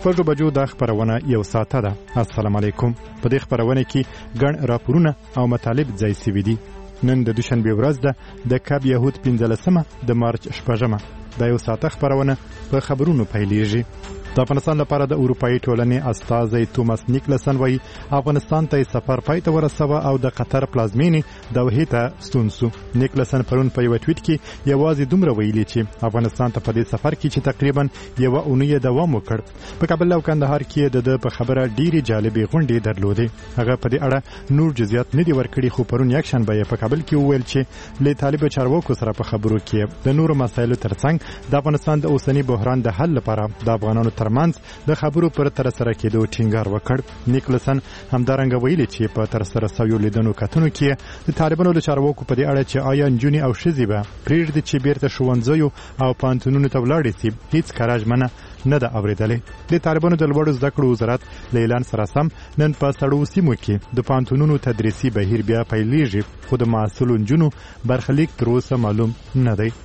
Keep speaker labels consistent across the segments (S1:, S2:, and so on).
S1: شپږو بجو دا خپرونه یو ساعته ده. السلام علیکم. په دې خپرونه کې ګڼ راپورونه او مطالب ځای سوي دي. نن د دوشنبې ورځ ده د کب یهود 15مه د مارچ 6مه. دا یو ساعته خپرونه په خبرونو پیلېږي. د افغانستان لپاره د اروپایي ټولنې استازی توماس نیکلسن وایي افغانستان ته سفر پای ته ورسوه او د قطر پلازمینې دوحې ته ستون سو. نیکلسن پرون په یو ټویټ کې یوازې دومره ویلي چې افغانستان ته په دې سفر کې چې تقریبا یوه اونۍ دوام وکړ. په کابل او کندهار کې د په خبره ډېرې جالبې غونډې درلودې. هغه په دې اړه نور جزئیات نه دي ورکړي، خو پرون یکشنبه یې په کابل کې وویل چې له طالب چارواکو سره په خبرو کې د نورو مسایلو ترڅنګ د افغانستان د اوسنی بحران د حل لپاره د افغانانو ترمنځ د خبرو پر تر سره کېدو ټینګار وکړ. نیکلسن همدارنګه ویلي چې په تر سره شویو لیدنو کتنو کې د طالبانو له چارواکو په دې اړه چې آیا نجونې او ښځې به پرېږدي چې بیرته ښوونځیو او پوهنتونونو ته ولاړې شي هیڅ کره ژمنه نه ده اورېدلې. د طالبانو د لوړو زده کړو وزارت له اعلان سره سم نن په سړو سیمو کې د پوهنتونونو تدریسي بهیر بیا پیلېږي، خو د محصلو نجونو برخلیک تر اوسه معلوم نه دی.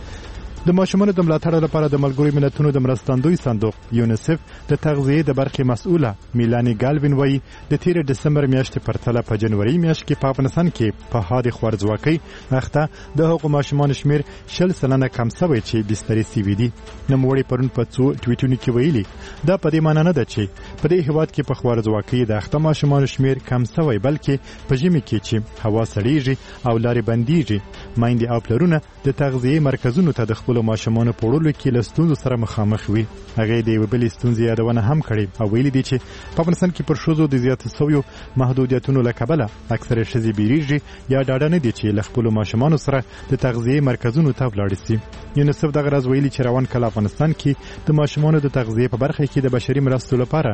S1: د ماشومانو د ملاتړ لپاره د ملګرو ملتونو د مرستندوی صندوق یونیسف د تغذیې د برخې مسؤله میلانی ګالوین وایي د 13 دسمبر میاشتې پرتله په جنوري میاشت کې په افغانستان کې په حد خوارځواکۍ اخته د هغو ماشومانو شمیر 40% کم شوی چې بسترې سوي دي. نوموړي پرون په څو ټویټونو کې ویلي دا په دې معنی نه ده چې په دې هېواد کې په خوارځواکۍ د اخته ماشومانو شمیر کم شوی، بلکې په ژمي کې چې هوا سړیږي او لارې بندیږي میندې او پلرونه د تغذیې مرکزونو ته د خپلو ماشومانو په وړلو کې له ستونزو سره مخامخ وي. هغې د یوې بلې ستونزې یادونه هم کړې او ویلي دي چې په افغانستان کې پر ښځو د زیاتو شویو محدودیتونو له کبله اکثره ښځې بیریږي یا ډاډه نه دي چې له خپلو ماشومانو سره د تغذیې مرکزونو ته ولاړې شي. یونیسف دغه راز ویلي چې روان کال افغانستان کې د ماشومانو د تغذیې په برخه کې د بشري مرستو لپاره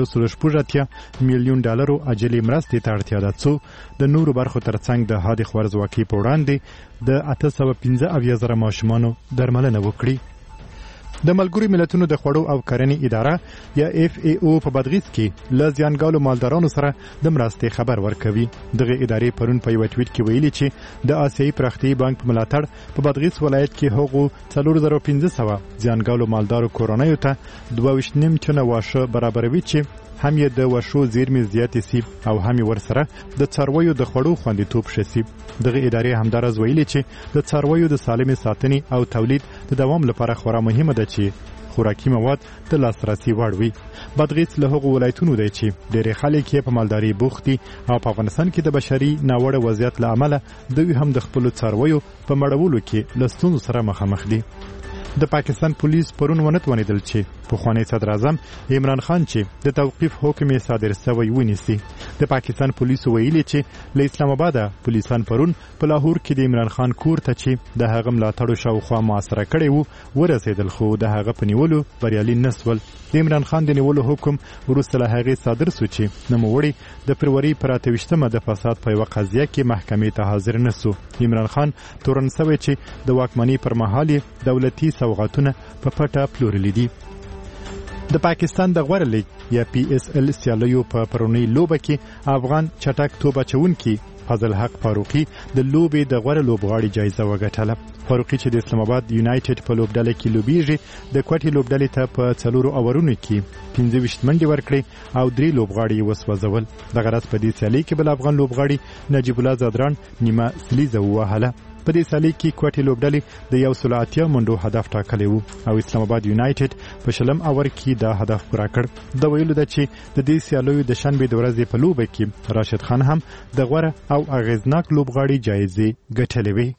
S1: 1.8 میلیون ډالرو اجلې مرستې ته اړتیا ده، څو د نورو برخو ترڅنګ د حد خوارځواکۍ په وړاندې د 815,000 ماشومانو درملنه وکړي. د ملګرو ملتونو د خوړو او کرنې اداره یا FAO په بادغیس کې له زیانګالو مالدارانو سره د مرستې خبر ورکوي. دغه ادارې پرون په یو ټویټ کې ویلي چې د آسیایي پراختیایي بانک په ملاتړ په بادغیس ولایت کې هغو 4500 زیانګالو مالدارو کورنیو ته 22.5 ټنه واښه برابروي چې هم یې د وښو زیرمې زیاتې سي او هم یې ورسره د څارویو د خوړو خوندیتوب ښه سي. دغه ادارې همداراز ویلي چې د څارویو د سالمې ساتنې او تولید د دوام لپاره خورا مهمه ده چې خوراکي مواد د لاسرسي وړ وي. بادغیس له هغو ولایتونو دی چې ډېری خلک یې په مالدارۍ بوخت دي او په افغانستان کې د بشري ناوړه وضعیت له امله دوی هم د خپلو څارویو په مړولو کې له ستونزو سره مخامخ دي. د پاکستان پولیس پرون ونیدل چې پخوانی صدر اعظم عمران خان چې د توقیف حکم صادر شوی ونیسي. د پاکستان پولیسو ویلي چې له اسلام آباد پولیسان پرون په لاهور کې د عمران خان کور ته چې د هغه ملاتړو شاوخوا محاصره کړی وو ورسېدل، خو د هغه په نیولو بریالي نه شول. د عمران خان د نیولو حکم وروسته له هغې صادر شو چې نوموړی د فروری پر 28مه د فساد په یوه قضیه کې محکمې ته حاضر نه شو. عمران خان تورن شوی چې د واکمنۍ پر مهال دولتي سوغاتونه په پټه پلورلي دي. د پاکستان د غوره لیګ یا PSL سیالیو په پرونی لوبه کې افغان چټک توپ اچونکي فضل حق فاروقي د لوبې د غوره لوبغاړي جایزه وګټله. فاروقي چې د اسلام آباد یونایټډ په لوبډله کې لوبیږي د کوټې لوبډلې ته په 4 اورونو کې 25 منډې ورکړې او 3 لوبغاړي وسوځول. دغه راز په دې سیالي کې بل افغان لوبغاړي نجیب الله زادران نیمه سلیزه ووهله. په دې سیالي کې کوټې لوبډلې د 180 منډو هدف ټاکلی وو او اسلام آباد یونایټډ په 20 اور کې دا هدف پوره کړ. د ویلو ده چې د دې سیالیو د شنبې د ورځې په لوبه کې راشد خان هم د غوره او اغیزناک لوبغاړي جایزې ګټلې وې.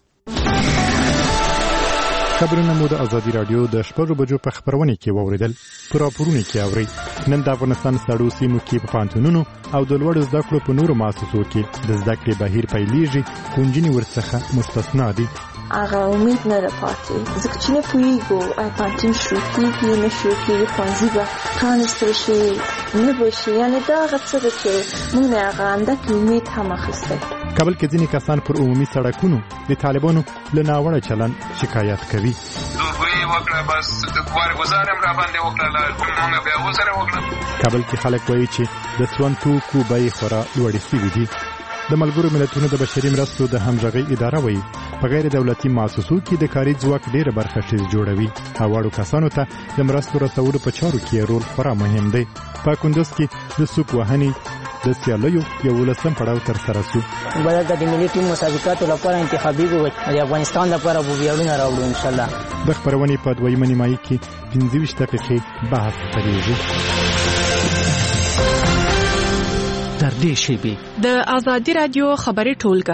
S1: خبرونه مو د ازادي رادیو د 6 بجو په خبرونه کې ووریدل. پر راپورونه کې اوري نن د افغانستان سړو سیمو کې په پوهنتونونو او د لوړو زده کړو په نورو مؤسسو کې د زده کړې بهیر پیلېږي، خو نجونې ورڅخه مستثنا دي.
S2: هغه امید نه ده پاتې، ځکه چې نه پوهېږو آیا پوهنتون شروع کېږي نه شروع کېږي، ښوونځي به پرانیستل شي نه به شي. یعنې دا هغه څه ده چې موږ نه هغه اندک امید هم اخیستی.
S1: کابل کې ځینې کسان پر عمومي سړکونو د طالبانو له ناوړه چلند شکایت کوي.
S3: وکړه بس د کوار گزارم را باندې وکړه موږ بیا وسره وکړه.
S1: کابل کې خلک وایي چې د سون توکو بیې خورا لوړې شوي دي. د ملګرو ملتونو د بشري مرستو د همغږۍ اداره وایي په غیر دولتي مؤسسو کې د کاري ځواک ډېره برخه ښځې جوړوي او واړو کسانو ته د مرستو رسولو په چارو کې رول خورا مهم دی. په کندوز کې د سوق وهنې د سیالیو 11 پړاو تر سره شو.
S4: بلکې د ملي ټیم مسابقاتو لپاره انتخابي وي د افغانستان لپاره به ویاړونه راوړو ان شاء الله.
S1: د خبرونې په دویمه نیمایي کې 25 دقیقې بحث خپریږي.
S5: در دې شیبې
S6: د آزادي رادیو خبري ټولګه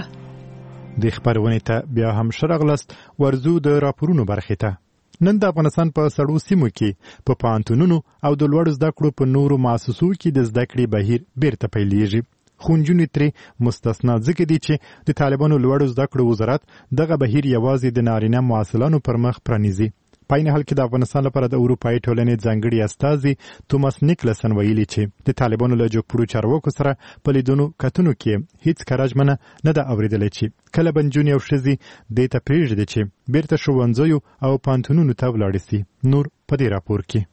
S1: د خبرونې ته بیا هم شرغلست ورزو د راپورونو برخې ته. نن د افغانستان په سړو سیمو کې په پانتونونو او د لوړ زده کړو په نورو مؤسسو کې د زده کړې بهیر بیرته پیلېږي. خونجونې ترې مستثنا ځکه دي چې د طالبانو لوړ زده کړو وزارت دغه بهیر یوازې د نارینه محصلانو پر مخ پرانیزي. په این حال کې د افغانستان لپاره د اروپایي ټولنې ځانګړي استازي توماس نیکلسن ویلي چې د طالبانو له جوړپړو چارواکو سره په لیدونو کتنو کې هیڅ کارژمنه نه ده اورېدلې چې کله بنجونې او ښځې دې ته پرېږدي چې بیرته ښوونځیو او پانتونونو ته ولاړې سي. نور په دې راپور کې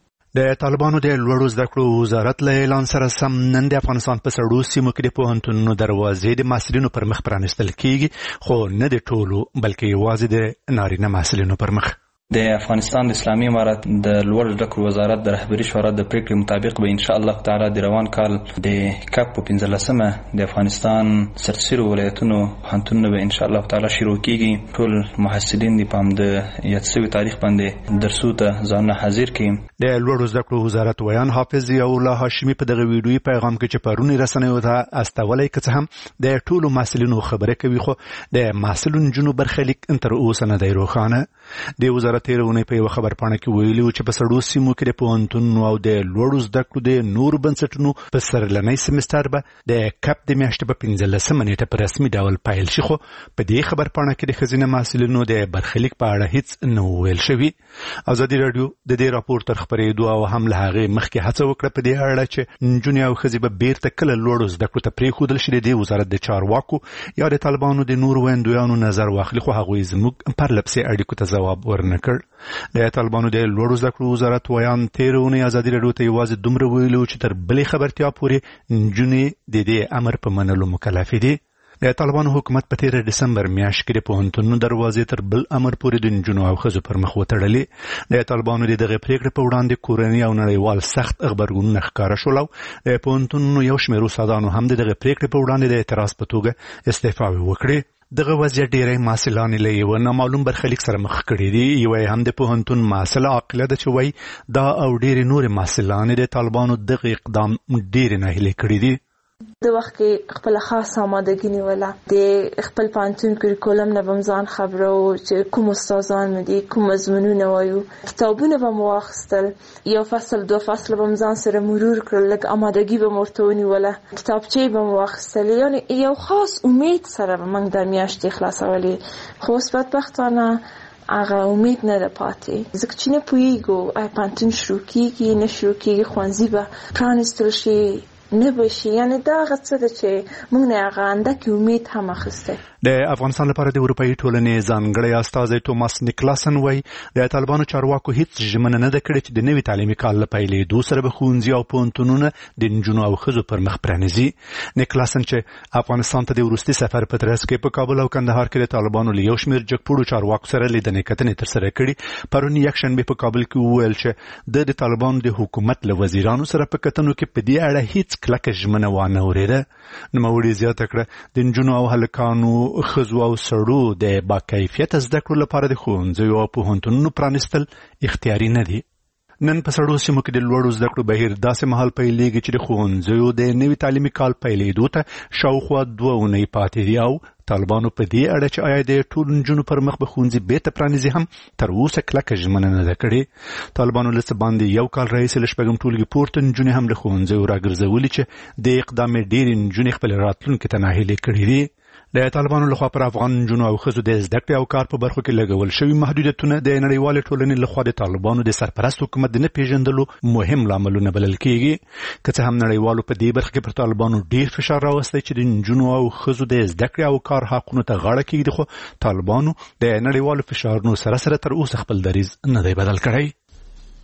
S7: د طالبانو د لوړو زده کړو وزارت له اعلان سره سم نن د افغانستان په سړو سیمو کې د پوهنتونونو دروازې د محصلینو پر مخ پرانیستل کیږي، خو نه د ټولو بلکې یوازې د نارینه محصلینو پر مخ.
S8: د افغانستان د اسلامي امارت د لوړ زده کړو وزارت د رهبري شورا د پریکړې مطابق به ان شاء الله تعالی د روان کال د کاپ په 15مه د افغانستان سرتسرو ولایتونو پوهنتونونه به ان شاء الله تعالی شروع کیږي. ټول محصلین د پام د یادسوي تاریخ باندې درسو ته ځان حاضر کړي.
S7: د لوړ زده کړو وزارت ویان حافظ الله هاشمي په دغه ویډیوي پیغام کې چې پرونی رسنیو ته استولای کڅ هم د ټولو محصلینو خبره کوي، خو د محصلونو جنو برخلیک تر اوسه نه دی روښانه. د وزارت تیرونه په یو خبر پاڼه کې ویلي چې په سړو سیمو کې د پوهنتونونو او د لوړو زده کړو د نورو بنسټونو په سرلنی سمستر به د کپ د میاشتې په 15مه نیټه په رسمي ډول پیل شي، خو په دې خبر پاڼه کې د ښځینه محصلینو د برخلیک په اړه هیڅ نه ویل شوي. ازادي رادیو د دې راپور تر خبرېدو او هم له هغې مخکې هڅه وکړه په دې اړه چې نجونې او ښځې به بیرته کله لوړو زده کړو ته پرېښودل شي. د دې وزارت د چارواکو یا د طالبانو د نورو ویندویانو نظر واخلي، خو هغوی زموږ پرلپسې اړیکو ته ځواب ورنه کړ. د طالبانو د لوړو زده کړو وزارت ویان تیرونه ازادي رادیو ته یوازې دومره ویلي چې تر بلې خبرتیا پورې نجونې د دې امر په منلو مکلفې دي. د طالبانو حکومت په 13 ډسمبر میاشت کې د پوهنتونونو دروازې تر بل امر پورې د نجونو او ښځو پر مخ وتړلې. د طالبانو د دغه پریکړې په وړاندې کورني او نړیوال سخت غبرګونونه ښکاره شول او د پوهنتونونو یو شمېر استادانو هم د دغه پریکړې په وړاندې د اعتراض په توګه استعفاوې وکړې. دغه وضعیت ډېری محصلان له یو نامعلوم برخلیک سره مخ کړي دي. یو هم د پوهنتون محصله عاقله ده چې وایي دا او ډېرې نورې محصلان د طالبانو دغه اقدام ډېرې ناهیلې کړي دي.
S2: د وخت کې خپل خاص آمادګي نیوله د خپل پانتون کوریکولم نه بمزان خبرو چې کوم استادان مې دي کوم مضمونونه وایو کتابونه به مو واخیستل یو فصل دو فصل بمزان سره مرور کړل لکه آمادګي به مرته ونیوله کتابچې به مو واخیستل یعنی یو خاص امید سره به موږ د میاشتې خلاصولې خو اوس بدبختانه هغه امید نه ده پاتې ځکه چې نه پوهیږو پانتون شروع کیږي نه شروع کیږي ښوونځي به پرانیستل شي نه بشي یعنی دا هغه څه ده چې موږ نه هغه اندکې امید هم اخیستی.
S7: د افغانستان لپاره د اروپایي ټولنې ځانګړی استازی توماس نیکلاسن وایي د طالبانو چارواکو هیڅ ژمنه نه ده کړې چې د نوي تعلیمي کال له پیلېدو سره به ښوونځي او پوهنتونونه د نجونو او ښځو پر مخ پرانیزي. نیکلاسن چې افغانستان ته د وروستي سفر په ترڅ کې په کابل او کندهار کې د طالبانو له یو شمېر جګپوړو چارواکو سره لیدنې کتنې ترسره کړي پرون یکشنبې په کابل کې وویل چې د طالبانو د حکومت له وزیرانو سره په کتنو کې په دې اړه هیڅ کلکه ژمنه وانه اورېده. نوموړي زیاته کړه د نجونو او هلکانو ښځو او سړو د باکیفیته زده کړو لپاره د ښوونځیو او پوهنتونونو پرانیستل اختیاري نه دي. نن په سړو سیمو کې د لوړو زده کړو بهیر داسې مهال پیلېږي چې د ښوونځیو د نوي تعلیمي کال پیلېدو ته شاوخوا 2 اونۍ پاتې دي او طالبانو په دې اړه چې آیا د ټولو نجونو پر مخ به ښوونځي بیرته پرانیزي هم تر اوسه کلکه ژمنه نه ده کړې. طالبانو له څه باندې یو کال راهیسې له 6 ټولګي پورته نجونې هم له ښوونځیو راګرځولي چې د اقدام ډېرې نجونې خپل راتلونکي ته ناهیلې کړي دي. د طالبانو لخوا پر افغان نجونو او ښځو د زده کړې او کار په برخو کې لګول شوي محدودیتونه د نړیوالې ټولنې لخوا د طالبانو د سرپرست حکومت د نه پیژندلو مهم لاملونه بلل کېږي. که څه هم نړیوالو په دې برخه کې پر طالبانو ډېر فشار راوستی چې د نجونو او ښځو د زده کړې او کار حقونو ته غاړه کېږدي، خو طالبانو د نړیوالو فشارونو سره سره تر اوسه خپل دریځ نه دی بدل کړی.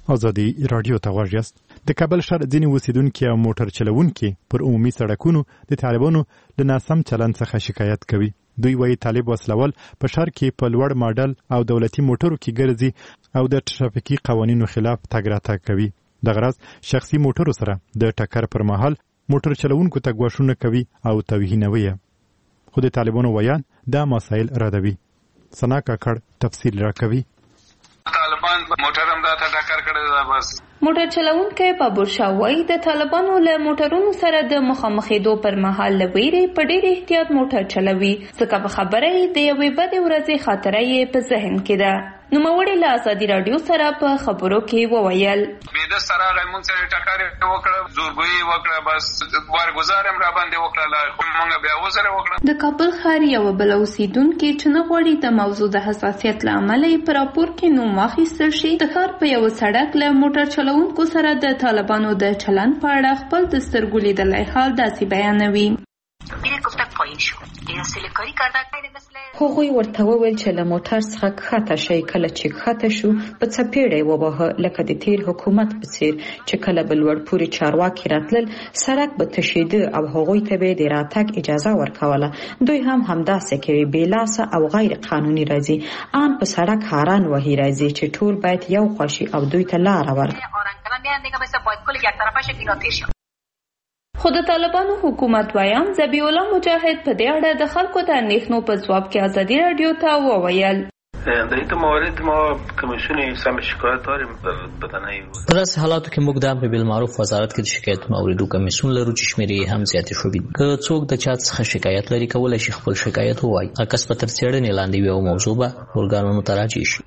S1: ازادي رادیو ته غوږ یاست. د کابل ښار ځینې اوسیدونکي او موټر چلوونکي پر عمومي سړکونو د طالبانو له ناسم چلند څخه شکایت کوي. دوی وایي طالب وسلوال په ښار کې په لوړ ماډل او دولتي موټرو کې ګرځي او د ټرافیکي قوانینو خلاف تګ راتګ کوي. دغه راز شخصي موټرو سره د ټکر پر مهال موټر چلوونکو ته ګواښونه کوي او توهینوي. خو د طالبانو ویان دا مسایل ردوي. ثنا کاکړ تفصیل راکوي.
S3: طالبان موټر هم دا ته ټکر کړی دا بس.
S9: موټر چلوونکی په بورشاوي د طالبانو له موټرونو سره د مخامخېدو پر مهال له ویرې په ډېر احتیاط موټر چلوي، ځکه په خبره یې د یوې بدې ورځې خاطره یې په ذهن کې ده. نوموړي له ازادي راډیو سره په خبرو کې وویل
S3: بېده سره راغی، موږ سره ټکر وکړه، زورګویي وکړه، بس وارګزار هم راباندې وکړله، خو موږ بیا ورسره وکړه.
S9: د کابل ښار یوه بله اوسیدونکې چې نه غواړي د موضوع د حساسیت له امله یې په راپور کې نوم واخیستل شي، د ښار په یوه سړک له موټر چلوونکو سره د طالبانو د چلند په اړه خپل د سترګو لیدلی حال داسې بیانوي.
S10: هغوی ورته وویل چې له موټر څخه کښته شئ. کله چې کښته شو په څپېړه یې وواهه، لکه د تیر حکومت په څیر چې کله به لوړ پورې چارواکي راتلل سړک به تشېده او هغوی ته به د راتګ اجازه ورکوله. دوی هم همداسې کوي، بې لاسه او غیر قانوني راځي، ان په سړک هاران وهي راځي چې ټول باید یو خوا شي او دوی ته لاره ورکړي.
S9: خو د طالبانو حکومت ویان ذبیح الله مجاهد په دې اړه د خلکو د اندېښنو په ځواب کې ازادي راډیو ته وویل
S11: در این موارد ما کمیسیون سم شکایت داریم بدنه.
S12: په داسې حالاتو کې موږ د امر بالمعروف وزارت کې د شکایتونو اوریدو کمیسیون لرو چې شمیرې هم زیاتې شوې دي. که څوک د چا څخه شکایت لري کولی شي خپل شکایت ووایي. هر کس به تر څېړنې لاندې وي او موضوع به ارګانونو ته راجع شي.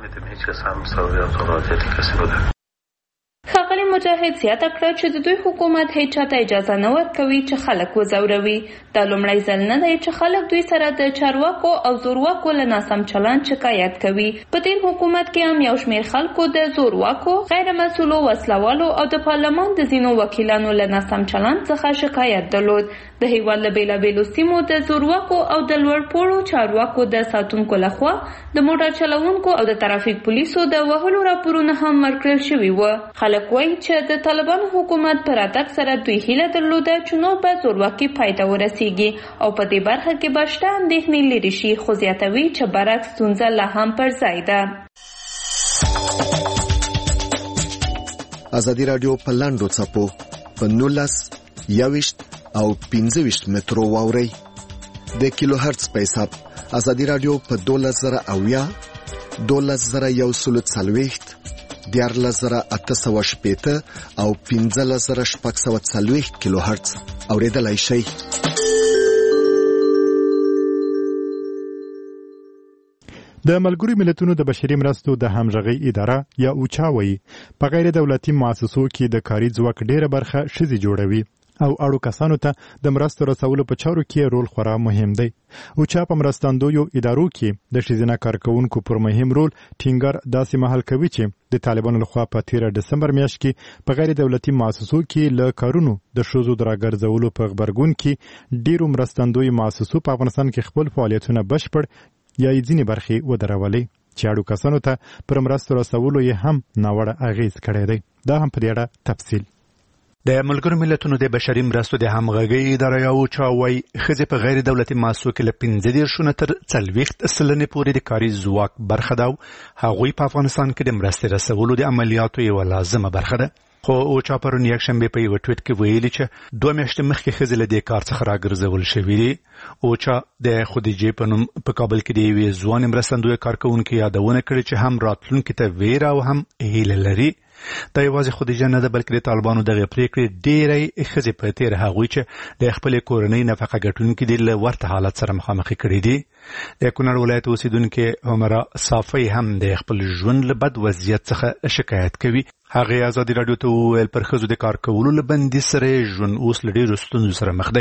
S9: ښاغلي مجاهد زیاته کړه چې د دوی حکومت هیڅ چاته اجازه نه ورکوي چې خلک وځوروي. دا لومړی ځل نه دی چې خلک دوی سره د چارواکو او زورواکو له ناسم چلند شکایت کوي. په تیر حکومت کې هم یو شمېر خلکو د زورواکو، غیر مسؤلو وسلوالو او د پارلمان د ځینو وکیلانو له ناسم چلند څخه شکایت درلود. د هیواد له بېلابېلو سیمو د زورواکو او د لوړ پوړو چارواکو د ساتونکو لخوا د موټر چلوونکو او د ترافیک پولیسو د وهلو راپورونه هم ورکړل شوي وو. خلک وایي چې د طالبانو حکومت پر راتګ سره دوی هیله درلوده چې نور به زورواکي پای ته ورسیږي او په دې برخه کې به شته اندېښنې لرې شي، خو زیاتوي چې برعکس ستونزه لا هم پر ځای ده.
S13: ازادي راډیو په لاندو څپو په 19 21 او 25 مترو واوري د کیلو هرتز په حساب. ازادي راډیو په 12000 12140 14880 او 15640 کیلو هرتز اوریدلای شئ.
S1: د ملګرو ملتونو د بشري مرستو د همغږي اداره یا اوچا وایي په غیر دولتي مؤسسو کې د کاري ځواک ډیره برخه ښځې جوړوي او اړو کسانو ته د مرستو رسولو په چارو کې رول خورا مهم دی. اوچا په مرستندویو ادارو کې د ښځینه کارکوونکو پر مهم رول ټینګار داسې مهال کوي چې د طالبانو لخوا په 13 دسمبر میاشت کې په غیر دولتي مؤسسو کې له کارونو د ښځو د راګرځولو په غبرګون کې ډیرو مرستندوی مؤسسو په افغانستان کې خپل فعالیتونه بشپړ یا ځینې برخې ودرولې چې اړو کسانو ته پر مرستو رسولو یې هم ناوړه اغیز کړی دی. دا هم په دې اړه تفصیل.
S7: د ملګرو ملتونو د بشري مرستو د همغږي اداره یا اوچا وایي ښځې په غیر دولتي مؤسسو کې له 15 تر 40% پورې د کاري ځواک برخه ده او هغوی په افغانستان کې د مرستې رسولو د عملیاتو یوه لازمه برخه ده. خو اوچا پرون یکشنبه په یو ټویټ کې ویلي چې 2 میاشتې مخکې ښځې له دې کار څخه راګرځول شوې دي. اوچا د خدیجې په نوم په کابل کې د یوې ځوانې مرستندویه کارکوونکې یادونه کړې چې هم راتلونکي ته ویره او هم هیله لري. دا یوازې خدیجه نه ده بلکې د طالبانو دغه پریکړې ډېرې ښځې په تیر هغوی چې د خپلې کورنۍ نفقه ګټونکي دي له ورته حالت سره مخامخ کړي دي. د کونړ ولایت اوسیدونکې عمره صافی هم د خپل ژوند له بد وضعیت څخه شکایت کوي. هغه ازادي راډیو ته وویل پر ښځو د کار کولو له بندي سره ژوند اوس له ډېرو ستونزو سره مخ دی.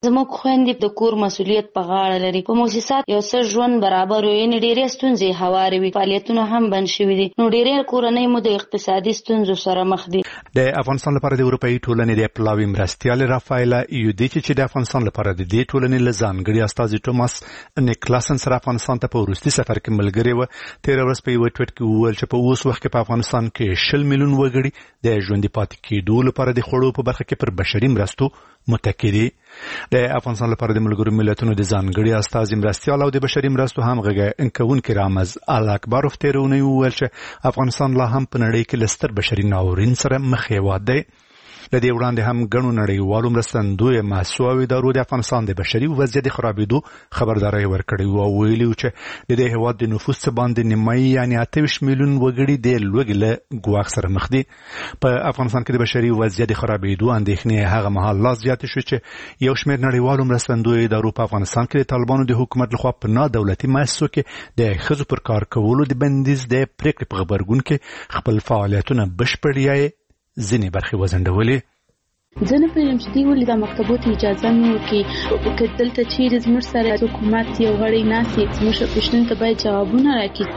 S14: زموږ خويندې د کور مسؤلیت په غاړه لري. په مؤسسات یو څه ژوند برابر وي، نه ډېرې ستونزې هوارې وي، فعالیتونه هم بند شوي دي، نو ډېرې کورنۍ مو د اقتصادي ستونزو سره مخ دي.
S7: د افغانستان لپاره د اروپאי ټولنې د پلاوي مرستیال رافایلا یودیچ چې د افغانستان لپاره د دې ټولنې لزانګړي استاذ ټوماس نیکلاسن سره افغانستان ته په وروستي سفر کې ملګری و. 13 ورځې په یو ټویټ کې وویل چې په اوس وخت کې په افغانستان کې 20 میلیون وګړي د ژوندي پاتې کېدو لپاره د خوړو په برخه کې پر بشري مرستو متکی دي. د افغانستان لپاره د ملګرو ملتونو د ځانګړي استاذ مرستیال او د بشري مرستو همغږی انکونکي رامز الکبروف تیرونی وویل چې افغانستان لا هم په نړۍ کې لستر بشري ناورین سره مخ هیواد دی. لدې وړاندې هم ګڼو نړیوالو مرستندویو مؤسسو او ادارو د افغانستان د بشري وضعیت خرابېدو خبرداري ورکړې او ویلي چې د دې هیواد د نفوس څخه باندې نیمایي یعنی 28 میلیون وګړي د لوږې له ګواښ سره مخ دي. په افغانستان کې د بشري وضعیت خرابېدو اندېښنې هغه مهال لا زیاتې شوې چې یو شمېر نړیوالو مرستندویو ادارو په افغانستان کې د طالبانو د حکومت لخوا په نادولتي مؤسسو کې د ښځو پر کار کولو د بندیز د پریکړې په غبرګون کې خپل فعالیتونه بشپړ ځینې برخې وځنډولې.
S15: زه نه پوهېږم چې دوی ولې دا مکتبو ته اجازه نه ورکوي. که دلته چیرې زموږ سره حکومت یو غړی ناست وي، زموږ پوښتنو ته باید جوابونه راکړي.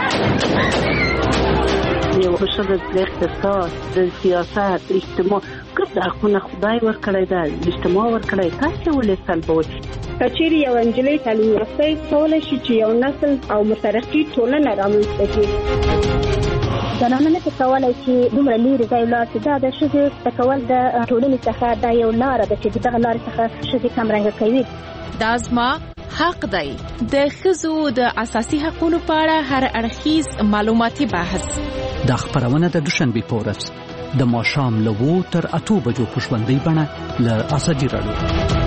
S16: یو ښه د اقتصاد، د سیاست، اجتماع ګرد حقونه خدای ورکړی ده، اجتماع ورکړی، تاسې ولې سلبوئ؟
S17: که چیرې یو نجلۍ تعلیم یافته کولی شي چې یو نسل او مترقي ټولنه رامنځته کړي.
S18: زنانه نه کولی چې دومره لرې ځای ولاړ شي. دا د ښځې زده کول د ټولنې څخه دا یو لاره ده چې دغه لارې څخه ښځې کمرنګه کوي.
S6: دا زما حق دی. د ښځو د اساسي حقوقو په اړه هر اړخیز معلوماتي بحث.
S5: دا خبرونه د دوشنبه په ورځ د ماښام له 2 تر 8 بجو په ژوندۍ بڼه له ازادي راډیو.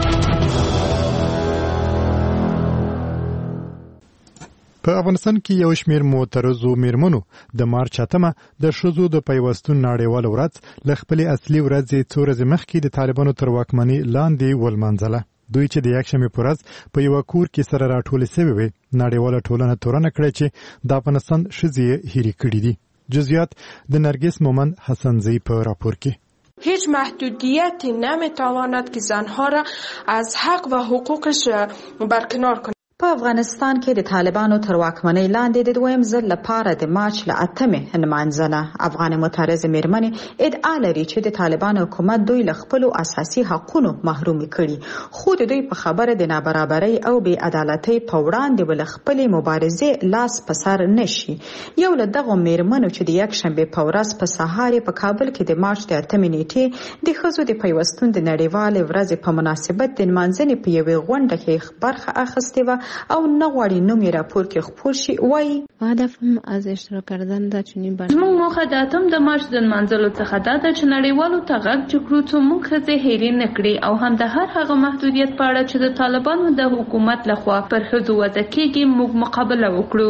S1: په افغانستان کې یو شمېر معترضو میرمنو د مارچ 8 د ښځو د پیوستون نړیواله ورځ له خپلې اصلي ورځې څو ورځې مخکې د طالبانو تر واکمنۍ لاندې ولمانځله. دوی چې د یکشنبې په ورځ په یوه کور کې سره راټولې سوې وې، نړیواله ټولنه تورنه کړې چې د افغانستان ښځې یې هیرې کړي دي. جزئیات د نرگس مومند حسنزی په راپور کې.
S19: هیچ محدودیتی نمیتواند که زنها را از حق و حقوقش برکنار کند.
S10: په افغانستان کې د طالبانو تر واکمنۍ لاندې د دویم ځل لپاره د مارچ له 8 نمانځنه افغان معترض میرمنې ادعا لري چې د طالبانو حکومت دوی له خپل اساسي حقوقو محروم کړي، خو د دوی په خبره د نابرابرۍ او بې عدالتۍ په وړاندې ول خپل مبارزې لاس په سر نشي. یو له دغه میرمنو چې د یکشنبه په ورځ په سهار په کابل کې د مارچ د 8 نیټې د ښځو د پیوستون د نړیوال ورځ په مناسبت د نمانځنې په یوه غونډه کې برخه اخیستې و او نه غواړي نوم یې راپور کې خپور شي. وایي
S15: هدفم از اشتراک کردن در چنین برنامه
S9: زموږ موخه د اتم د مارچ د نمانځلو څخه دا ده چې نړیوالو ته غږ چکړو څو موږ ښځې هېرې نه کړي او هم د هر هغه محدودیت په اړه چې د طالبانو د حکومت لخوا پر ښځو وضع کېږي موږ مقابله وکړو.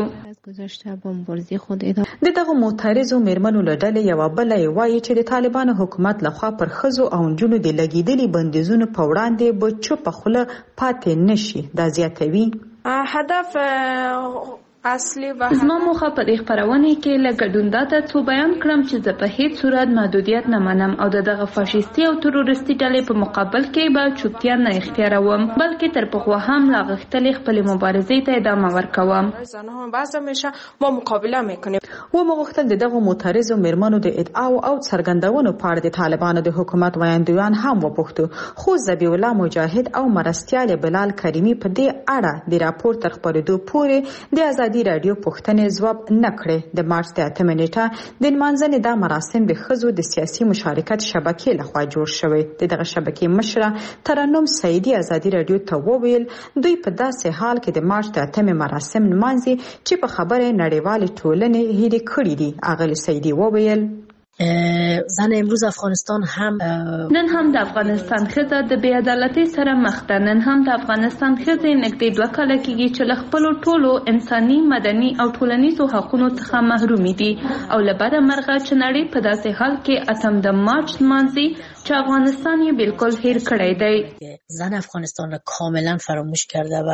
S10: د دغه معترضو میرمنو له ډلې یوه بله یې وایي چې د طالبانو حکومت لخوا پر ښځو او نجونو د لګېدلي بندیزونو په وړاندې به چوپه خوله پاتې نشي. دا زیاتوي
S19: هدف اصلي و
S9: زما موخه په دې خبرونه کې له ګډون دا ته څو بیان کړم چې زه په هیڅ صورت محدودیت نه منم او دغه فاشیستي او تروریستي ډلې په مقابل کې به چوپتیا نه اختیاروم، بلکې تر پخوا هم لا غښتلې خپل مبارزې ته ادامه ورکوم.
S19: زنها بعض همیشه ما مقابله میکنیم.
S10: و مغختل دغه معترضو میرمنو د ادعا او څرګندونو په اړه د طالبانو د حکومت وایندویان هم وپوښتو، خو ذبیح الله مجاهد او مرستیال بلال کریمی په دې اړه د راپور تر خبرېدو پورې د ازادي راډیو پوښتنې ځواب نه کړې. د مارچ د 8 نیټه د نمانځنې دا مراسم د ښځو د سیاسي مشارکت شبکې لخوا جوړ شوی. دغه شبکې مشره ترنم سعیدي ازادي راډیو ته وویل دوی په داسې حال کې د مارچ د 8 مراسم نمانځي چې په خبره نړیوال ټولنې هېرې کړي دي. اغلی سعیدي وویل
S20: زن امروز افغانستان هم
S9: نن هم د افغانستان ښځه د بې عدالتۍ سره مخ ده. نن هم د افغانستان ښځې نږدې 2 کاله کېږي چې له خپلو ټولو انساني، مدني او ټولنیزو حقونو څخه محرومې دي او له بده مرغه چې نړۍ په داسې حال کې 8 د مارچ نمانځي چې افغانستان یې بالکل هیر کړی دی.
S20: زن افغانستان را کاملا فراموش کرده و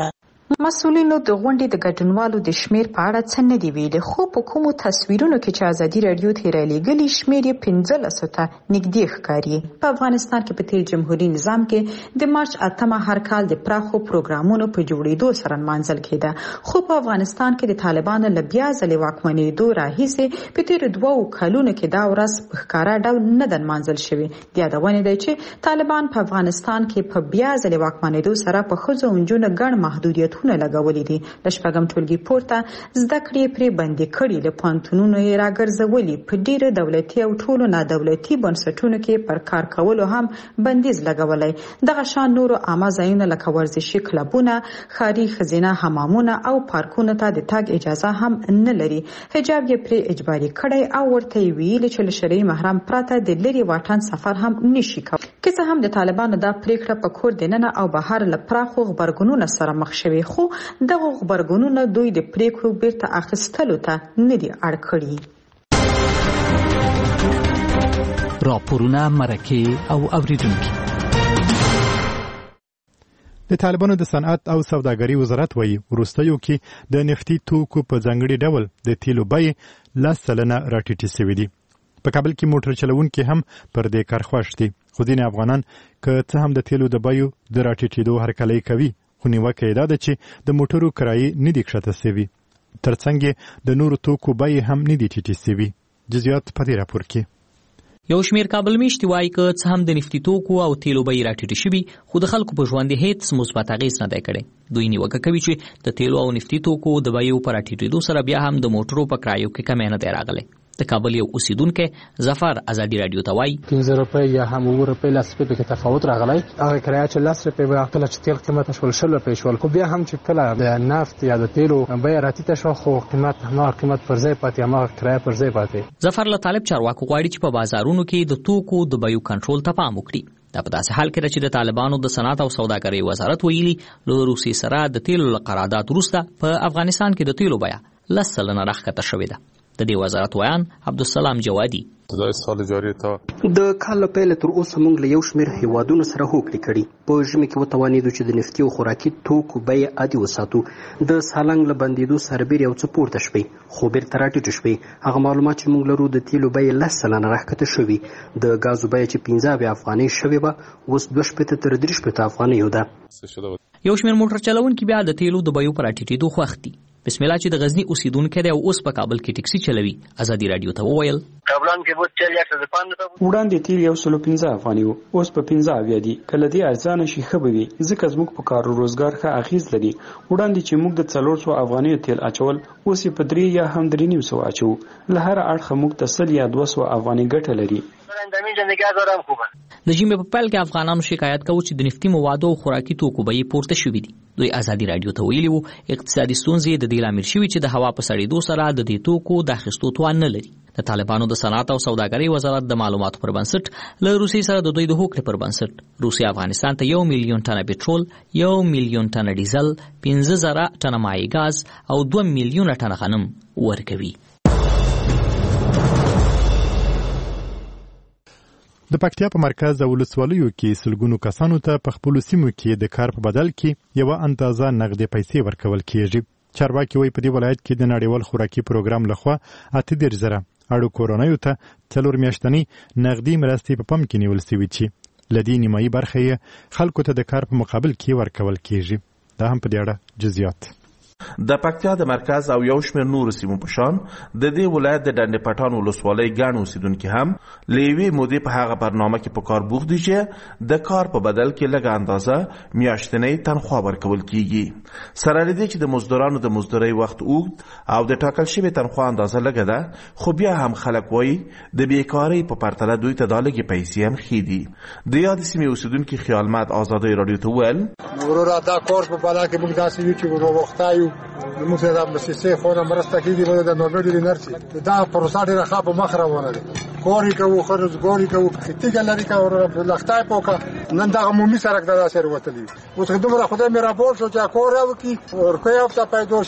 S10: مسؤلینو د غونډې د ګډونوالو د شمیر په اړه څه نه دی ویلي، خو په کومو تصویرونو کې چې ازادي رادیو تیرې لګلي شمیر یې 15 ته نږدې ښکاري. په افغانستان کې په تیر جمهوریت نظام کې د مارچ 8 هر کال د پراخو پروګرامونو په جوړېدو سره منځل کېده، خو په افغانستان کې د طالبانو له بیا ځلې واکمنېدو راهیسې په تیر 2 کلونو کې دا ورځ په ښکاره ډول نه ده منځل شوې. د یادونې دی چې طالبان په افغانستان کې په بیا ځلې واکمنېدو سره په ښځو او نجونو ګڼ محدودیتونه لګولې دي. د شپږم ټولګي پورته زده کړې پرې بندي کړي، له پوهنتونونو یې راګرځولي، په ډیرو دولتي او ټولو نادولتي بنسټونو کې پر کار کولو هم بندیز لګولی. دغه شان نورو عامه ځایونه لکه ورزشي کلبونه، ښاري ښځینه حمامونه او پارکونو ته د تګ اجازه هم نه لري. حجاب یې پرې اجباري کړی او ورته یې ویلي چې له شرعي محرم پرته د لرې واټن سفر هم نشي کولی. که څه هم د طالبانو دا پریکړه په کور دننه او بهر له پراخو غبرګونونو سره مخ شوې، خو دغه غبرګونونه دوی د پریکړو بیرته اخیستلو ته نه دي اړ کړي.
S5: راپورونه، مرکې او اوریدونکي.
S1: د طالبانو د صنعت او سوداګرۍ وزارت وایي وروستیو کې د نفتي توکو په ځانګړي ډول د تیلو بیې 10% راټیټې شوې دي. په کابل کې موټر چلونکي هم پر دې کار خوښ دي، خو ځینې افغانان که څه هم د تیلو د بیو د راټیټېدو هرکلی کوي، خو نیوکه یې دا ده چې د موټرو کرایې نه دي کښته شوي، ترڅنګ د نورو توکو بیې هم نه دي ټیټې شوي. جزئیات په دې راپور کې.
S12: یو شمیر کابل میشتي وایي که څه هم د نفتي توکو او تیلو بیې راټیټې شوي، خو د خلکو په ژوند هیڅ مثبت اغېز نه دی کړی. دوی نیوکه کوي چې د تیلو او نفتي توکو د بیو په راټیټېدو سره بیا هم د موټرو په کرایو کې کمی نه دی راغلی. د کابل یو اوسیدونکی ظفر ازادي رادیو ته وایي
S21: 15 روپۍ یا هم 9 روپۍ 10 روپۍ کې تفاوت راغلی. هغه کرایه چې 10 روپۍ وه، کله چې تیل قیمت شول 20 روپۍ شول، خو بیا هم چې کله د نفت یا د تیلو بیه راټیټه شوه، خو قیمت هماغه قیمت پر ځای پاتې، هماغه کرایه پر ځای پاتې.
S12: ظفر له طالب چارواکو غواړي چې په بازارونو کې د توکو د بیو کنټرول ته پام وکړي. دا په داسې حال کې ده چې د طالبانو د صنعت او سوداګرۍ وزارت ویلي له روسیې سره د تیلو له قرارداد وروسته په افغانستان کې د تیلو بیه 10% راښکته شوې ده. د دې وزارت ویان عبدالسلام جوادي
S22: د سال جاری ته
S23: د کال پیل تر اوسه موږ له یو شمیر هیوادونو سره هوکړې کړي، په ژمي کې وتوانېدو چې د نفتي او خوراکي توکو بیې عادي وساتو. د سالنګ له بندېدو سربېر یو څه پورته شوې، خو بیرته راټیټې شوې. هغه معلومات چې موږ لرو د تیلو بیې 10% راښکته شوې، د ګازو بیه چې 15 افغانۍ شوې وه اوس 2 تر 3 افغانۍ ده.
S12: یو شمیر موټر چلونکي بیا د تیلو د بیو پر راټیټېدو خوښ دي. بسم الله چې د غزنی اوسیدونکی دی او اوس په کابل کې ټکسي چلوي، ازادي رادیو ته وویل
S24: وړاندې تیل 115 افغانۍ و، اوس په 15 دي. کله دې ارزانه شي ښه به وي، ځکه زموږ په کار او روزګار ښه اغېز لري. وړاندې چې موږ د 400 افغانیو تیل اچول، اوس یې په 3 یا هم 350 اچو. له هر اړخه موږ ته 100 یا 200 افغانۍ ګټه لري.
S12: د ژمي په پیل کې افغانانو شکایت کوي چې د نفتي موادو او خوراکي توکو بیې پورته شوې دي. دوی ازادي رادیو ته ویلي وو اقتصادي ستونزې د دې لامل شوي چې د هوا په سړېدو سره د دې توکو د اخیستو توان نه لري. د طالبانو د صنعت او سوداګرۍ وزارت د معلوماتو پر بنسټ له روسیې سره د دوی د هوکړې پر بنسټ روسیه افغانستان ته 1 میلیون ټنه پټرول، 1 میلیون ټنه ډیزل، 15,000 ټنه مایع ګاز او 2 میلیون ټنه غنم ورکوي.
S1: د پکتیا په مرکز او ولسوالیو کې سلګونو کسانو ته په خپلو سیمو کې د کار په بدل کې یوه اندازه نغدې پیسې ورکول کیږي. چارواکي وایي په دې ولایت کې د نړیوال خوراکي پروګرام لخوا 38,000 اړو کورنیو ته 4 میاشتنۍ نغدي مرستې په پام کې نیول شوي چې له دې نیمایي برخه یې خلکو ته د کار په مقابل کې ورکول کیږي. دا هم په دې اړه جزئیات.
S25: د پکتیا د مرکز او یو شمېر نورو سیمو په شان د دې ولایت د ډنډ پټان ولسوالۍ ګڼ اوسیدونکي هم له یوې مودې په هغه برنامه کې په کار بوخت دي چې د کار په بدل کې لږه اندازه میاشتنۍ تنخوا ورکول کیږي. سره له دې چې د مزدورانو د مزدورۍ وخت اوږد او د ټاکل شوې تنخوا اندازه لږه ده، خو بیا هم خلک وایي د بیکارۍ په پرتله دوی ته دا لږې پیسې هم ښې دي. د یادې سیمې اوسیدونکي خیالمند ازادۍ راډیو ته وویل
S26: وروره دا کورس په بالا کې موږ داسې یو چې وروختایو موږ سره د مسیسې خو نه مرسته کېږي، موږ د نوبل انرژي دا پروسه ډېره ښه په مخ روانه ده. کوري کوو، خرڅګوري کوو، خټیګه لري کوو، لختای پوکه نن دغه عمومي سړک دا سره وتلی. اوس دومره خدای مې را بول شو چې کور راوکي ورکوي او ته پیدا شي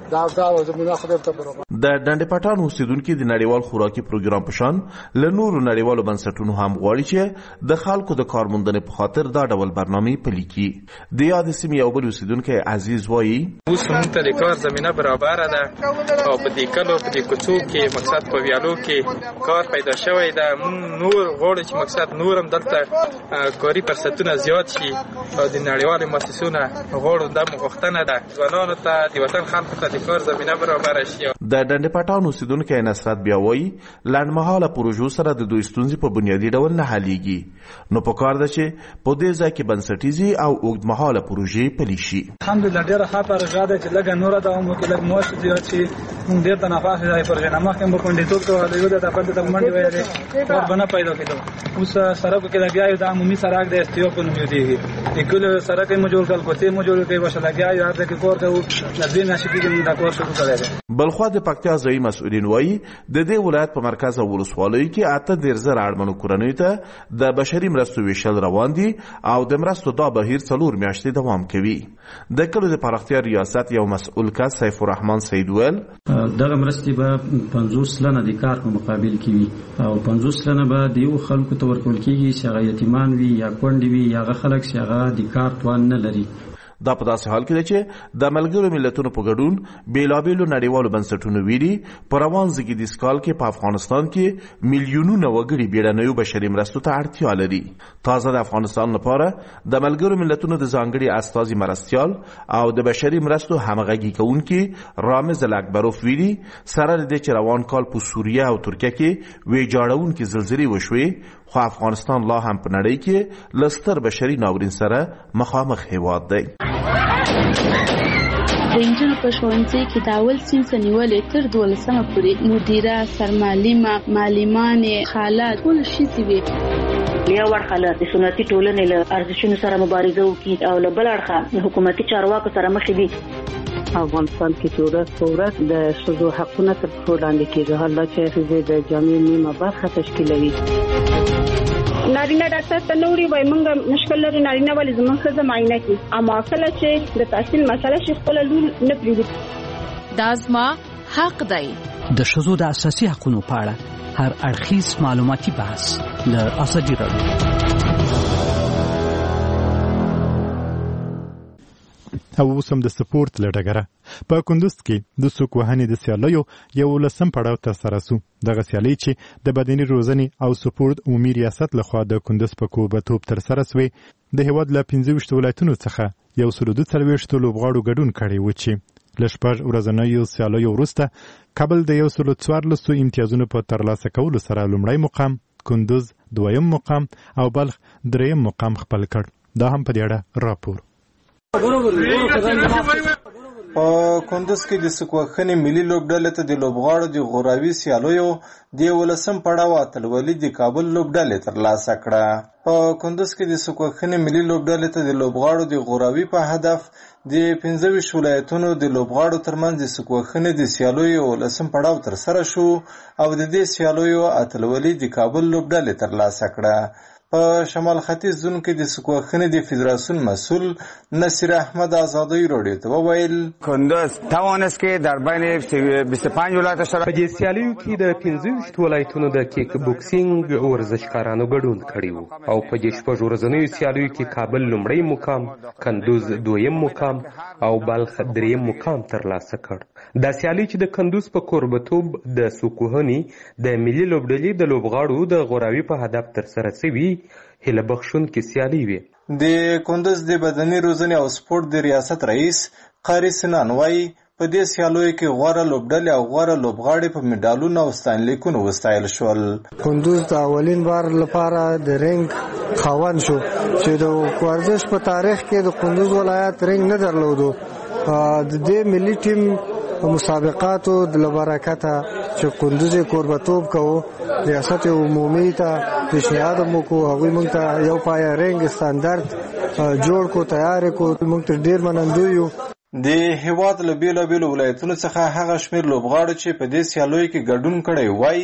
S26: دا زمونه خدای ته برابر.
S25: د ډنډ پټان اوسیدونکو د نړیوال خوراکي پروګرام په شان له نورو نړیوالو بنسټونو هم غواړي چې د خلکو د کارموندنې په خاطر دا ډول برنامه پلي کړي. د یاد سیمې یو بل اوسیدونکی عزیز وایي
S2: اوس موږ ته د کار زمینه برابر ده او په دې کلو په دې کوڅو کې مقصد په ویالو کې کار پیدا شوی ده. موږ نور غواړو چې مقصد نورم دلته کاري فرصتونه زیات شي او د نړیوالو مؤسسونو غواړو د مغوښتنه ده ځوانانو ته د وطن خلکو ته د کار زمینه برابر شي.
S25: د ډنډ پټان اوسیدونکی نصرت بیا وایي لنډمهاله پروژو سره د دوی ستونزې په بنیادي ډول نه حلیږي، نو په کار ده چې په دې ځای کې بنسټیزي او اوږدمهاله پروژې پلي شي.
S3: الحمدلله ډېره ښه پروژه ده چې لږه نوره دوام وکړي، لږ معاش زیات شي. موږ ډېر تنفس دی پروژه نه مخکې مو کونډیتوب ته یو د خپل د منډي وایي کار بنا پیدا کېدو. اوس سړک کې لګیا یو د عمومي سړک د استیو په نوم یادېږي. د کله سړک یې موجود کړ کوڅې موجود کړي وشه لګیا یو د کې کور کوو لږ نشي کېږي دا کار شروع کړی.
S25: بلخوا د پکتیا ځایي مسؤلین وایي د دې ولایت په مرکز او ولسوالیو کې 8 اړمنو کورنیو ته د بشري مرستو ویشل روان دي او د مرستو دا بهیر 4 میاشتې دوام کوي. د کلو د پراختیا ریاست یو مسؤل کس سیف الرحمن سید ویل
S4: دغه مرستې به 50 سلنه د کار په مقابل کې وي او 50 سلنه به د یو خلکو ته ورکول کېږي چې هغه یتیمان وي یا کونډې وي یا هغه خلک چې هغه د کار توان نه لري.
S25: دا په داسې حال کې ده چې د ملګرو ملتونو په ګډون بیلابیلو نړیوالو بنسټونو ویلي په روان زېږدیز کال کې په افغانستان کې میلیونونه وګړي بیړنیو بشري مرستو ته اړتیا لري. تازه د افغانستان لپاره د ملګرو ملتونو د ځانګړي استازي مرستیال او د بشري مرستو همغږي کوونکي رامز الاکبروف ویلي سره د دې چې روان کال په سوریه او ترکیه کې ویجاړونکې زلزلې وشوې، خو افغانستان لا هم په نړۍ کې له ستر بشري ناورین سره مخامخ هیواد دی.
S15: د انجل په ښوونځي کې د اول صنف نیولې تر 12مه پورې مدیره، سرمعلمه، معلمانې، خاله ټول ښځې وي.
S14: یو اړخه د سنتي ټولنې له ارزښتونو سره مبارزه وکړي او له بل اړخه حکومتي چارواکو سره مخ دي.
S16: افغانستان کې چې ورځ په ورځ د ښځو حقونه تر پښو لاندې کېږي، حالا چې ښځې د جامعې نیمه برخه تشکیلوي.
S17: نارینه ډاکټر ته نو وړي وای مونږ مشکل لري نارینه ولې زموږ ښځه معاینه کوي، اما کله چې د تحصیل مسله شي خپل لور نه پریږدي.
S6: دا زما حق دی.
S5: د ښځو د اساسي حقوقو په اړه هر اړخیز معلوماتي بحث له اساجي راډیو.
S1: او اوسم د سپورت لټګره په کندوز کې د سوک وهنې د سیالیو یو لسم پړاو تر سره سو. دغه سیالي چې د بدني روزنې او سپورت عمومي ریاست لخوا د کندوز په کوبتوب تر سره سوی د هیواد له 15 ولایتونو څخه یو سلو 42 لوبغاړو ګډون کړی و چې ل شپږ ورځنیو سیالیو وروسته کابل د یو سلو 14 امتیازونو په ترلاسه کولو سره لومړی مقام، کندوز دویم مقام او بلخ دریم مقام خپل کړ. دا هم په دې اړه راپور.
S8: په کندوز کې د سکوخنې ملي لوبډلې ته د لوبغاړو د غوراوي سیالیو د 11 پړاو اتلولي د کابل لوبډلې ترلاسه کړه. په کندوز کې د سکوخنې ملي لوبډلې ته د لوبغاړو د غوراوي په هدف د 15 ولایتونو د لوبغاړو ترمنځ د سکوخنې د سیالیو 11 پړاو تر سره شو او د دې سیالیو اتلولي د کابل لوبډلې ترلاسه کړه. په شمال ختیځ زون کې د سکوخنې د فدراسیون مسئول نصیر احمد آزادی راډیو ته وویل
S11: کندوز توانست که در بین 25 ولایت سره
S13: په دې سیالیو کې د 15 ولایتونو د کیک بوکسینګ ورزشکارانو ګډون کړی وو او په دې شپږ ورځنیو سیالیو کې کابل لومړی مقام، کندوز دویم مقام او بلخ دریم مقام ترلاسه کړ. دا سیالي چې د کندوز په کوربتوب د سکوهنې د ملي لوبډلې د لوبغاړو د غوراوي په هدف تر سره شوی هله بخښونکې سیالي وي.
S8: د کندوز د بدني روزنې او سپورت د ریاست رئیس قاری سنان وایي په دې سیالیو کې غوره لوبډلې او غوره لوبغاړي په میډالونو او ستاینلیکونو وستایل شول.
S27: کندوز د اولین بار لپاره د رنګ خاوند شو چې د ورزش په تاریخ کې د کندوز ولایت رنګ نه درلودو. د دې ملي ټیم مسابقاتو د برکته چې کندوز کوربتوب کوو ریاست عمومي ته پیشنهاد مو هغوی موږ ته یو پای رنګ ستاندرد جوړ کو تیار کو موږ ته ډیر منندوی یو.
S8: د هیواد له بیلابیلو ولایتونو څخه هغه شمیر لوبغاړو چې په دې سیالیو کې ګډون کړی وای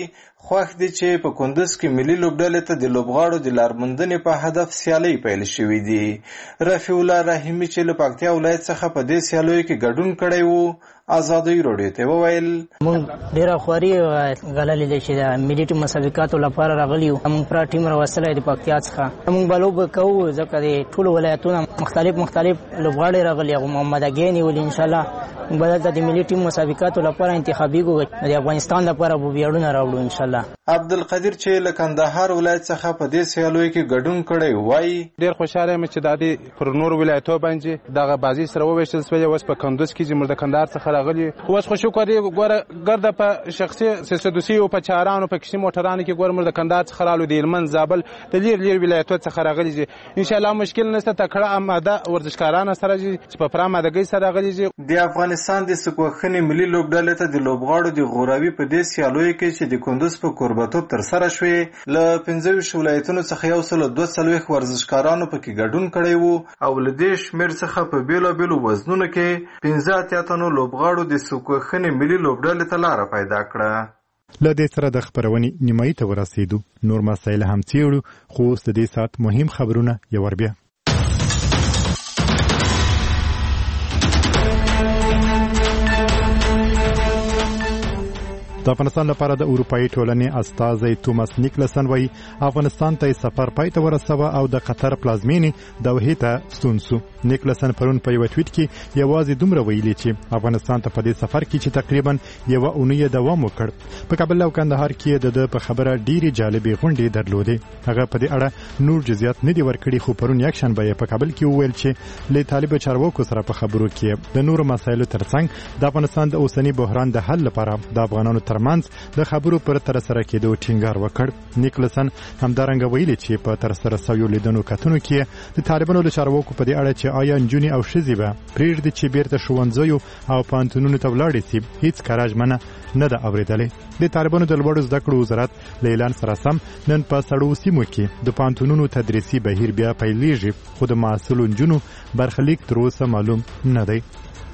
S8: خوښ دي چې په کندوز کې ملي لوبډلې ته د لوبغاړو د لارموندنې په هدف سیالۍ پیل شوې دي. رفیع الله رحیمي چې له پکتیا ولایت څخه په دې سیالیو کې ګډون کړی وو ازادۍ راډیو ته وویل
S7: موږ ډېره خواري ګاللې ده چې د ملي ټیم مسابقاتو لپاره راغلي یو. موږ پوره ټیم راوستلی د پکتیا څخه. موږ به لوبه کوو ځکه د ټولو ولایتونه مختلف لوبغاړي راغلي. هغه محمد اګۍ نیولي انشاءالله موږ به دلته د ملي ټیم مسابقاتو لپاره انتخابېږو. د افغانستان لپاره به ویاړونه راوړو انشاءالله.
S8: عبدالقدیر چې له کندهار ولایت څخه په دې سیالیو کې ګډون کړی وایي
S9: ډېر خوشحاله یم چې دا پر نورو ولایتو باندې دغه بازي سره وویشتل شوې. اوس په کندوز کې چې موږ د کندهار څخه راغلي اوس خو شکر دی ګوره ګرده په شخصي سدوسي او په چارانو په کشي موټرانو کې ګوره موږ د کندهار څخه رالو د هلمند زابل د لیر ولایتو څخه راغلي دي. ان شاء الله مشکل نشته. تکړه آماده ورزشکاران سره چې په پوره آمادګۍ سره راغلي دي.
S8: د افغانستان د سکوخنې ملي لوبډلې ته د لوبغاړو د غوراوي په دې سیالیو کې چې د کندوز په کوربتوب ترسره شوې له 25 ولایتونو څخه 142 ورزشکارانو پکې ګډون کړی وو او له دې شمېر څخه په بیلابیلو وزنونو کې 15 تنو لوبغاړو د سکوخنې ملي لوبډلې ته لاره پیدا کړه.
S1: له دې سره د خبرونې نیمایي ته ورسېدو. نور مسایل هم څېړو خو اوس د دې ساعت مهم خبرونه یو ور بیا. د افغانستان لپاره د اروپایي ټولنې استازی توماس نیکلسن وایي افغانستان ته سفر پای ته ورسوه او د قطر پلازمینې دوحې ته ستون سو. نیکلسن پرون په یو ټویټ کې یوازې دومره ویلي چې افغانستان ته په دې سفر کې چې تقریبا یوه اونۍ دوام وکړ. په کابل او کندهار کې د په خبره ډېرې جالبې غونډې درلودې. هغه په دې اړه نور جزئیات نه دي ورکړي خو پرون یکشنبه یې په کابل کې وویل چې له طالب چارواکو سره په خبرو کې د نورو مسایلو ترڅنګ د افغانستان د اوسنی بحران د حل لپاره د افغانانو ترمنځ د خبرو پر تر سره کېدو ټینګار وکړ. نیکلسن همدارنګه ویلي چې په تر سره شویو لیدنو کتنو کې د طالبانو له چارواکو په دې اړه چې آیا نجونې او ښځې به پرېږدي چې بیرته ښوونځیو او پوهنتونونو ته ولاړې شي هیڅ کره ژمنه نه ده اورېدلې. د طالبانو د لوړو زده کړو وزارت له اعلان سره سم نن په سړو سیمو کې د پوهنتونونو تدریسي بهیر بیا پیلېږي خو د محصلو نجونو برخلیک تر اوسه معلوم نه دی.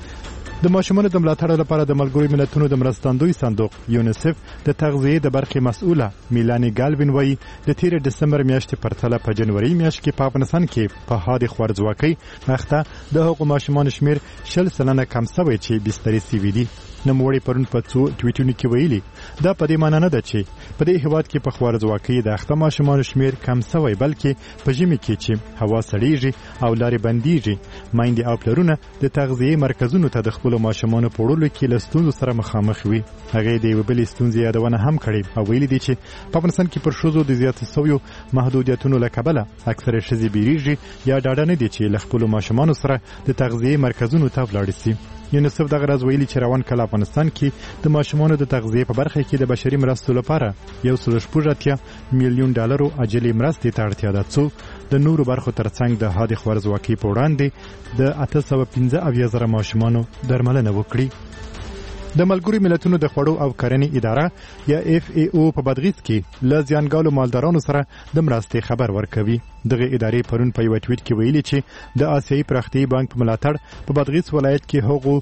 S1: د ماشومانو د ملاتړ لپاره د ملګرو ملتونو د مرستندوی صندوق یونیسف د تغذیې د برخې مسؤله میلانی ګالوین وایي د 13 دسمبر میاشتې پرتله په جنوري میاشت کې په افغانستان کې په حادي خوارځواکۍ اخته د هغو ماشومانو شمیر 60% کم شوی چې بسترې سوي دي. نوموړي پرون په څو ټویټونو کې ویلي دا په دې معنی نه ده چې په دې هېواد کې په خوارځواکۍ د اخته ماشومانو شمیر کم شوی بلکې په ژمي کې چې هوا سړیږي او لارې بندیږي میندې او پلرونه د تغذیې مرکزونو ته د خپلو ماشومانو په وړلو کې له ستونزو سره مخامخ وي. هغې د یوې بلې ستونزې یادونه هم کړې او ویلي دي چې په افغانستان کې پر ښځو د زیاتو شویو محدودیتونو له کبله اکثره ښځې بیریږي یا ډاډه نه دي چې له خپلو ماشومانو سره د تغذیې مرکزونو ته ولاړې شي. یونیسف دغه راز ویلي چې روان کال افغانستان کې د ماشومانو د تغذیې په برخه کې د بشري مرستو لپاره 1.8 میلیون ډالرو اجلې مرستې ته اړتیا ده څو د نورو برخو ترڅنګ د حادي خوارځواکۍ په وړاندې د 815,000 ماشومانو درملنه وکړي. د ملګرو ملتونو د خوړو او کرنې اداره یا FAO په بادغیس کې له زیانګالو مالدارانو سره د مرستې خبر ورکوي. دغه ادارې پرون په یو ټویټ کې ویلي چې د آسیایي پراختیایي بانک په ملاتړ په بادغیس ولایت کې هغو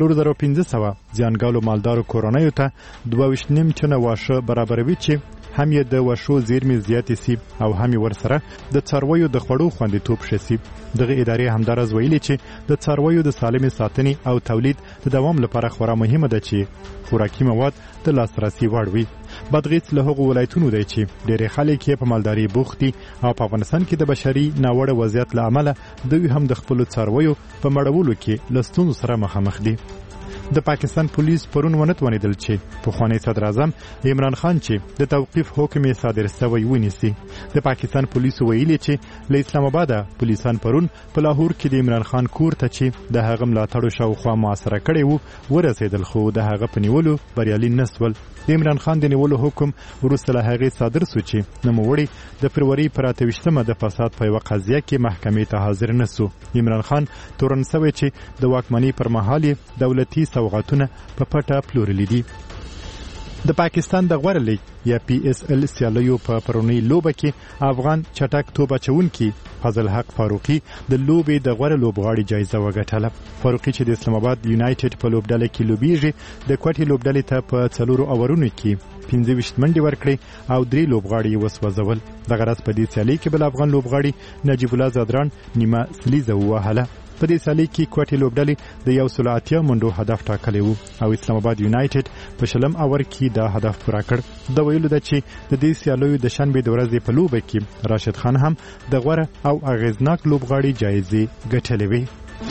S1: 4500 زیانګالو مالدارو کورنیو ته 22.5 چنه واښه برابروي چې هم یې د وښو زیرمې زیاتې سي او هم یې ورسره د څارویو د خوړو خوندیتوب ښه سي. دغه ادارې همداراز ویلي چې د څارویو د سالمې ساتنې او تولید د دوام لپاره خورا مهمه ده چې خوراکي مواد د لاسرسي وړ وي. بادغیس له هغو ولایتونو دی چې ډېری خلک یې په مالدارۍ بوخت دي او په افغانستان کې د بشري ناوړه وضعیت له امله دوی هم د خپلو څارویو په مړولو کې له ستونزو سره مخامخ دي. د پاکستان پولیس پرون ونیدل چې پخوانی صدر اعظم عمران خان چې د توقیف حکم یې صادر شوی ونیسي. د پاکستان پولیسو ویلي چې له اسلام آباد پولیسان پرون په لاهور کې د عمران خان کور ته چې د هغه ملاتړو شاوخوا محاصره کړی وو ورسېدل خو د هغه په نیولو بریالي نه سول. د عمران خان د نیولو حکم وروسته له هغې صادر سو چې نوموړی د فروری پر 28مه د فساد په یوه قضیه کې محکمې ته حاضر نه سو. عمران خان تورن شوی چې د واکمنۍ پر مهال دولتي سوغاتونه په پټه پلورلي دي. د پاکستان د غوره لیگ یا PSL سیالیو په پرونی لوبه کې افغان چټک توپ اچونکي فضل حق فاروقي د لوبې د غوره لوبغاړي جایزه وګټله. فاروقي چې د اسلام آباد یونایټډ په لوبډله کې لوبیږي د کوټې لوبډلې ته په 4 اورونو کې 15 منډې ورکړې او 3 لوبغاړي وسوځول. دغه راز په دې سیالي کې بل افغان لوبغاړي نجیب الله زادران نیمه سلیزه ووهله. په دې سیالي کې کوټې لوبډلې د 180 منډو هدف ټاکلی و او اسلام آباد یونایټډ په 20 اور کې دا هدف پوره کړ. د ویلو ده چې د دې سیالیو د شنبې د ورځې په لوبه کې راشد خان هم د غوره او اغیزناک لوبغاړي جایزې ګټلې وې.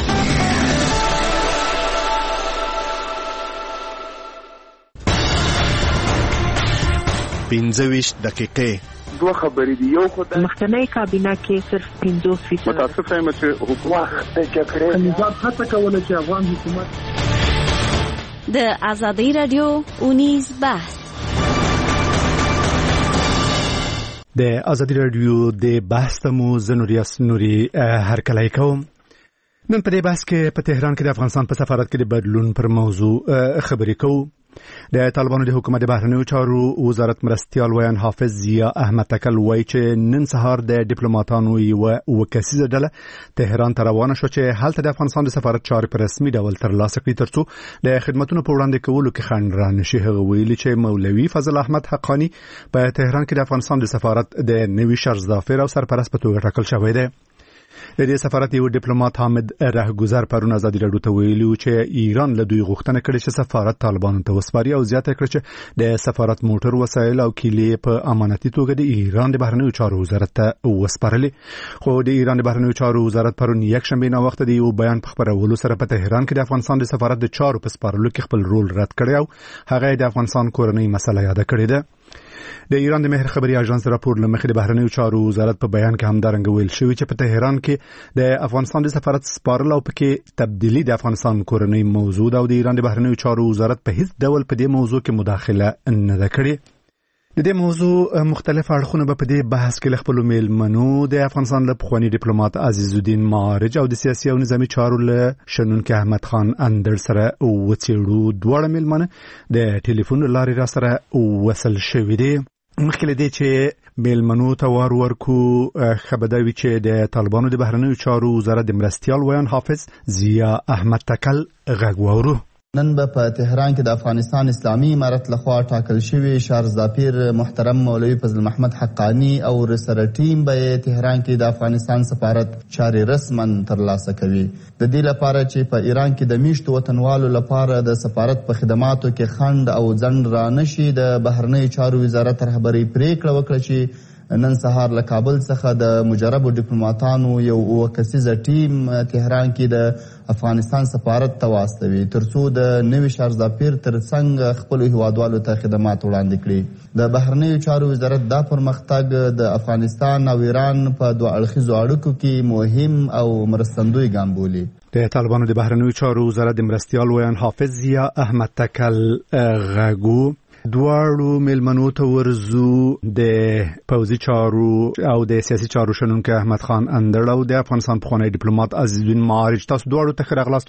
S10: پنځه دقیقې
S18: دوه خبرې دي. یو خو د
S16: مخکنی کابینه کې صرف 50%
S18: متاسف یم چې حکومت د جګړې نظام هڅه کوله چې افغان حکومت
S6: د ازادي رادیو اونیز بحث
S10: د ازادي رادیو د بحث تمو زنوریاس نوري هرکلی کوم. نن په دې بحث کې په تهران کې د افغانستان په سفارت کې د بدلون پر موضوع خبرې کوو. د طالبانو د حکومت د بهرنیو چارو وزارت مرستیال ویان حافظ ضیا احمد تکل وایي چې نن سهار د ډیپلوماټانو یوه کسیزه ډله تهران ته روانه شوه چې هلته د افغانستان د سفارت چارې په رسمي ډول ترلاسه کړي ترڅو د خدمتونو په وړاندې کولو کې خنډ رانشي. هغه ویلي چې مولوي فضل احمد حقانی په تهران کې د افغانستان د سفارت د نوي شرزدافر او سرپرست په توګه ټاکل شوی دی. د دې سفارت یو ډیپلوماټ حامد رهګذر پرون ازادي راډیو ته ویلي چې ایران له دوی غوښتنه کړې چې سفارت طالبانو ته وسپاري او زیاته کړې چې د سفارت موټر وسایل او کیلې په امانتي توګه د ایران د بهرنیو چارو وزارت ته وسپارلې. خو د ایران د بهرنیو چارو وزارت پرون یکشنبه نه وخت د یو بیان په خبرولو سره په تهران کې د افغانستان د سفارت د چارو په سپارلو کې خپل رول رد کړی او هغه د افغانستان کورنۍ مسله یاد کړې ده. د ایران د مهر خبري اژانس راپور لمخې د بهرنیو چارو وزارت په بیان کې همدارنګه ویل شوی چې په تهران کې د افغانستان د سفارت سپارل او پکې تبدیلی د افغانستان کورنۍ موضوع او د ایران د بهرنیو چارو وزارت په هیڅ ډول په دې موضوع کې مداخله نه ده کړې. د دې موضوع مختلف اړخونه په دې بحث کې خپل میلمنو د افغانستان له پخوانی ډیپلوماټ عزیز الدین معارج او د سیاسي او نظامی چارو له شنونکو احمد خان اندر سره وڅېړو. دواړه میلمنه د ټلیفون لارې را سره وصل شوي دي. مخکې دې چې میلمنو ته وار ورکو خبردوي چې د طالبانو د بهرنیو چارو وزارت د مرستیال ویان حافظ ضیا احمد تکل غږ واورو.
S19: نن به په تهران کې د افغانستان اسلامي امارت لخوا ټاکل شوی شارزدافیر محترم مولوي فضل محمد حقانی او سره ټیم به تهران کې د افغانستان سفارت چارې رسما ترلاسه کوي. د دې لپاره چې په ایران کې د میشتو وطنوالو لپاره د سفارت په خدماتو کې خنډ او ځنډ رانشي، د بهرنیو چارو وزارت رهبري پریکړه وکړه چې نن سهار له کابل څخه د مجربو ډیپلوماټانو یو کسیزه ټیم تهران کې د افغانستان سفارت ته واستوي ترڅو د نوي شارزدافیر ترڅنګ خپل هیوادوالو ته خدمات وړاندې کړي. د بهرنیو چارو وزارت دا پرمختګ د افغانستان او ایران په دوه اړخیزو اړیکو کې مهم او مرستندوی ګام بولي.
S10: د طالبانو د بهرنیو چارو وزارت د مرستیال ویان حافظ ضیا احمد تکل غږو. دواړو میلمنو ته ورزو د پوځي چارو او د سیاسي چارو شنونکو احمد خان اندړ او د افغانستان پخوانی ډیپلوماټ عزیز الدین معارج. تاسو دواړو ته ښه راغلاست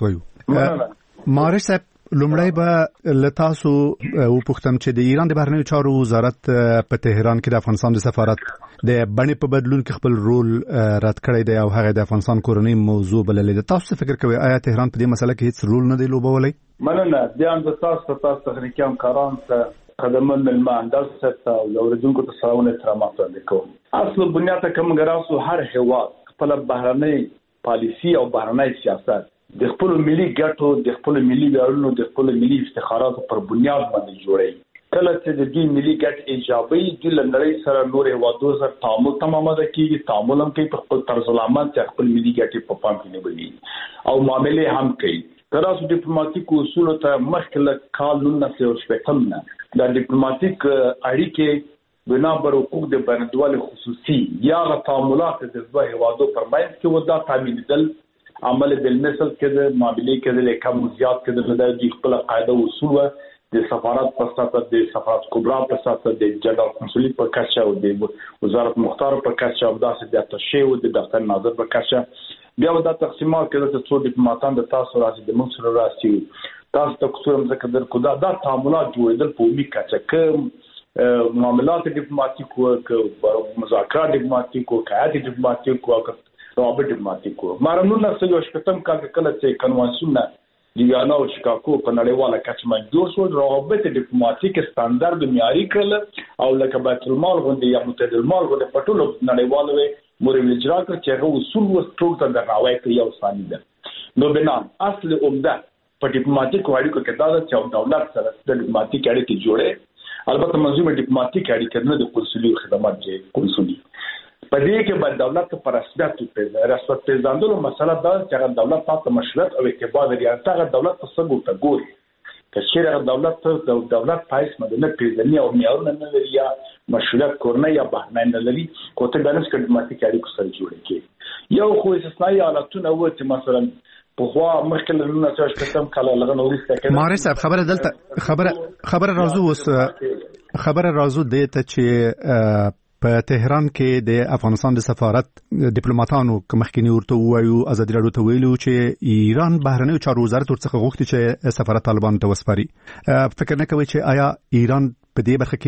S10: وایو. معارج صاحب لومړی به له تاسو وپوښتم چې د ایران د بهرنیو چارو وزارت په تهران کې د افغانستان د سفارت د بڼې په بدلون کې خپل رول رد کړی دی او هغه د افغانستان کورنۍ موضوع بللې ده. تاسو څه فکر کوئ؟ آیا تهران په دې مسله کې هیڅ رول نه دی لوبولی؟
S18: مننه. بیا هم تاسو تخنیکي همکاران ته خدمات ملمندل ست او اوریدونکو ته سلامونه احترامات وړاندې کوم. اصل بنیاد کوم ګراسو هر هیواد خپل بهرنۍ پالیسی او بهرنۍ سیاست د خپل ملي ګټو، د خپل ملي ویاړونو، د خپل ملي افتخاراتو پر بنیاد باندې جوړوي. کله چې د دې ملي ګټ ایجابي د لنډۍ سره نور هیوادو سره تعامل تمامه کیږي، تعامل هم کوي په خپل طرز العمل چې خپل ملي ګټې په پام کې نیولي او معاملې هم کوي. تراسو ډیپلوماټیک اصول ته مخکله کال 1960 نه د ډیپلوماټیک اړیکې بنابر حقوق د بینالمللي خصوصي یا تعاملات د دوه هیوادو پرمایز کې ودا تعمیدل عمل بالمثل کې د معاملې کې د کم زیات کې د خپل قاعده اصول د سفارت په سطح د سفارت کبرا په سطح د جنرال کنسولي په کچه او د وزارت مختار په کچه او داسې د اتشه او د دفتر ناظر په کچه بیا دا تقسیمات کې د څو ډیپلوماټان د تاسو راځي د موږ سره راځي تاسو ته کوم څه کدر کو دا تعاملات جوړېدل په می کچه کوم معاملات ډیپلوماټیک او مذاکرات ډیپلوماټیک او قیادت ډیپلوماټیک او روابط ډیپلوماټیک مارنو نه څه یو شپږم کال کله چې کنوانسیون دی ویانا او شیکاګو په نړیواله کچه باندې جوړ شو روابط ډیپلوماټیک ستاندرد معیاري کړل او لکه بیت المال غونډه یا متحده المال غونډه په ټولو نړیوالو موري اجرا کړ چې هغه اصول وسترو ته درناوی کوي او ثاني ده نو بنان اصل عمده په ډیپلوماټیک اړیکو کې دا چې دولت سره د ډیپلوماټیک اړیکې جوړه البته منظومه ډیپلوماټیک اړیکې نه د کنسولي خدمات چې کنسولي په دې کې باید دولت پر رسمیت پیژندلو مسله دا چې دولت تاسو مشروعیت او اعتبار لري هغه دولت په څنګه ته ګوري که چیرې دولت پایس مده نه پیژني او معیارونه نه لري یا مشروعیت کورنۍ یا بهرنۍ نه لري کوته بیلانس ډیپلوماټیک اړیکو سره جوړ کی یو خو استثنایی حالتونه و چې مثلا په خوا مخکې له نو چې کتم کله لغه نو ورسته
S10: ماري صاحب خبره دلته خبره راځو وس خبره راځو د ته چې په تهران کې د افغانستان د سفارت ډیپلوماټانو مخکینی ورته وایو ازادي راډیو ته ویلو چې ایران بهرنیو چارو وزارت ورڅخه غوښتي چې سفارت طالبان ته وسپاري فکر نه کوي چې آیا ایران په دې برخه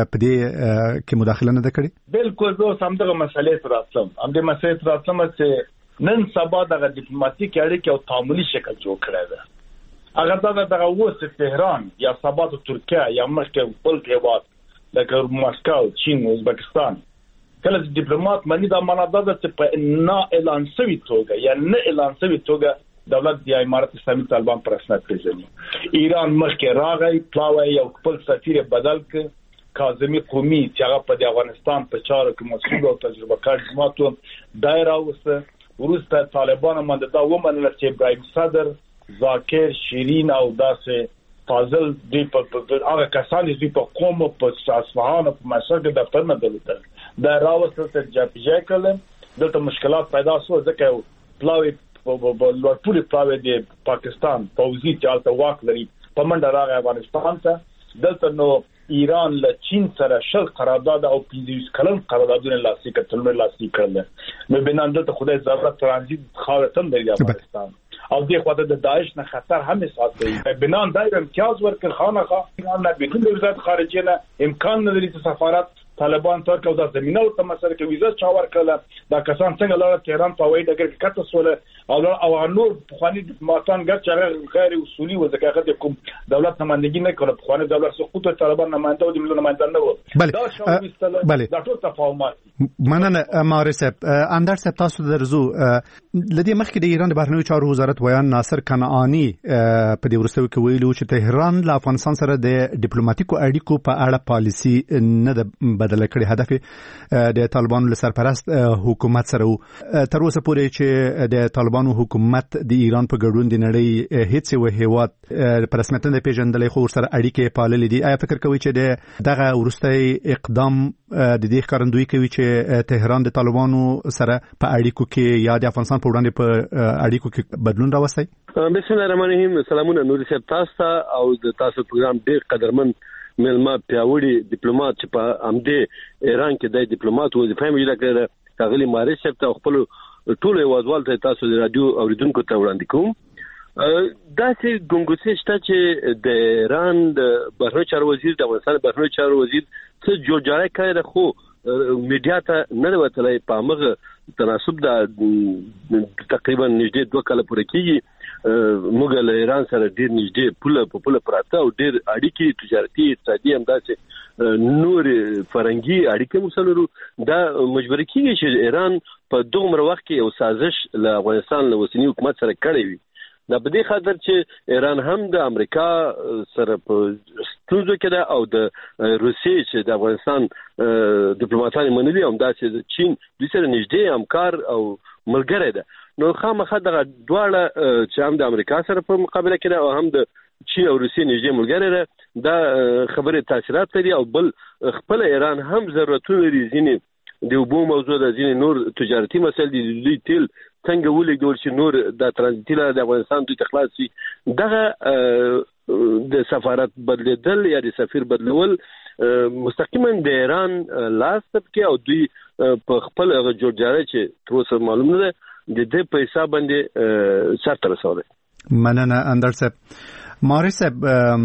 S10: کې مداخله نه کړي
S18: بالکل زه هم دغه مسلې تر اصلم چې نن سبا دغه ډیپلوماټیک اړیکې او تعاملي شکل جوړ کړی دی هغه دغه وسه تهران یا سبا د ترکیه یا مخکې بل هیواد لکه مسکو چین ازبکستان کله چې ډیپلوماټ باندې دا معنا ده چې په نه اعلان شوی توګه یا نه اعلان شوی توګه دولت د امارات اسلامي طالبان پر رسمیت پیژني ایران مخکې راغی پلاوی یو خپل سفیر بدل ک کاظمی قومي چې هغه په افغانستان په چارو کې مسؤل او تجربه کار جماعت دایره وسه ورسته طالبان باندې دا ومنل چې ابراهیم صدر ذاکر شیرین او داسې فاضل دی په هغه کسان چې په قوم په اصفهان په مشهد د دفتر نه دلته دا راوسته چې جاپیجا کړل دلته مشکلات پیدا شو ځکه پلاوی په لوړپوړي پلاوی د پاکستان پوځي چالت واک لري په منډه راغی افغانستان ته دلته نو ایران له چین سره شل قرارداد او 15 کلن قراردادونه لاسلیک کړل نو بنان دلته خدای زړه ترانزیت خاورتم دی افغانستان او دې خواته د داعش نه خطر هم احساس کوي بنان دایر امتیاز ورکړ خانقاه ایران نه بدون وزارت خارجه نه امکان نه لري چې سفارت طالبان تر کو د زمينه او تمسره کې ویزه چا ورکړه دا کسان څنګه لاره تهران په وای دغه کې کټه سول او نور بخواني ماتان ګټ غیر اصولي وځکه د کوم دولت نمائندګي نه کړ بخواني دولت سقوط طالبان نمائنده او د ملي نمائنده نه و
S10: بله
S18: دا ټول تفاهمات
S10: مننه مارسب اندر سب تاسو درزو لدی مخکې د ایران د بهرنیو چارو وزارت ویان ناصر کنعانی په دې ورسوي کې ویلو چې تهران له افغانستان سره د ډیپلوماټیکو اړیکو په اړه پالیسی نه بدل کړي هدف د طالبانو له سرپرست حکومت سره تر اوسه پورې چې د طالبانو حکومت د ایران په ګډون د نړۍ هیڅ یو هیواد په رسمیت نه پیژندلې خو سره اړیکې پاللې دي آیا فکر کوي چې دغه ورستۍ اقدام د دې ښکارندویي کوي چې تهران د طالبانو سره په اړیکو کې یا د افغانستان په وړاندې په اړیکو کې بدلون راوستي؟
S12: بسم الله الرحمن الرحیم. سلامونه نور صاحب تاسو او د تاسو پروګرام ډیر قدرمن ملما پیاوړي ډیپلوماټ چې په امده ایران کې د ډیپلوماټ وظیفه یې لکه کاغلی مارش صاحب ته خپل ټول یوازوال ته تاسو د رادیو اوریدونکو ته وړاندې کوم. دا چې ګونګوسې شته چې د ایران د بهرنیو چارو وزیر د افغانستان بهرنیو چارو وزیر څه جوړجاړی کړی ده خو میډیا ته نه وتلی په هغه تناسب د تقریبا نږدې 2 کال پورې کېږي موږ له ایران سره ډېر نږدې پوله پراته او ډېر اړیکې تجارتي اقتصادي همداسې نور فرهنګي اړیکې مو سره دا مجبور کېږي چې ایران په دومره وخت کې یو سازش له افغانستان له اوسني حکومت سره کړی وي. دا په دې خاطر چې ایران هم د امریکا سره په ستونزو کې ده او د روسیې چې د افغانستان ډیپلوماټان منلي هم دا چې چین د سره نږدې همکار او ملګری ده. نو خامخا دغه دواړه چې هم د امریکا سره په مقابله کې ده او هم د چین او روسیې نږدې ملګری ده دا خبرې تاثیرات لري او بل خپل ایران هم ضرورتونه لري ځینې د اوبو موضوع ده ځینې نور تجارتي مسایل دي دوی تیل څنګه ولګول چې نور د ترانزیتي لاره د افغانستان دوی ته خلاص شي دغه د سفارت بدلیدل یا د سفیر بدلول مستقیما د ایران لاس کې او دوی په خپل جوړجاړی چې تر اوسه معلوم نه ده د دې په حساب باندې سره رسولي.
S10: مننه اندر صاحب. ماري صاحب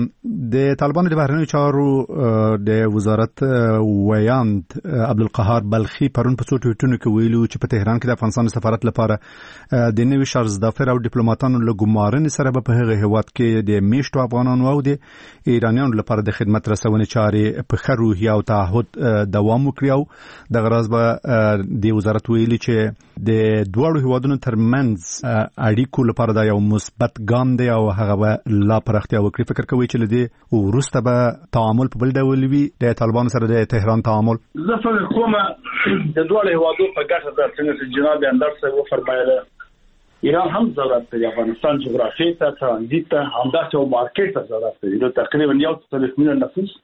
S10: د طالبانو د بهرنیو چارو د وزارت ویاند عبدالقهار بلخي پرون په څو ټویټونو کې ویلو چې په تهران کې د افغانستان سفارت لپاره د نوي شارزدافر او ډیپلوماټانو له ګمارنې سره به په هغه هیواد کې د میشتو افغانانو او د ایرانیانو لپاره د خدمت رسونې چارې په ښه روحیه او تعهد دوام وکړي او دغه راز به د وزارت ویلي چې د دواړو هیوادونو ترمنځ اړیکو لپاره دا یو مثبت ګام دی او هغه به لا پراختیا وکړي. فکر کوي چې لدې وروسته به تعامل په بل ډول وي د طالبانو سره د تهران تعامل؟
S18: زه فکر کوم د دوه هیوادو په ګټه ده چې جناب اندر صاحب وفرمایله ایران هم ضرورت لري افغانستان جغرافي ته ترانزیت ته همداسې او مارکیټ ته ضرورت لري. نو تقریبا 1 میلیون نفوس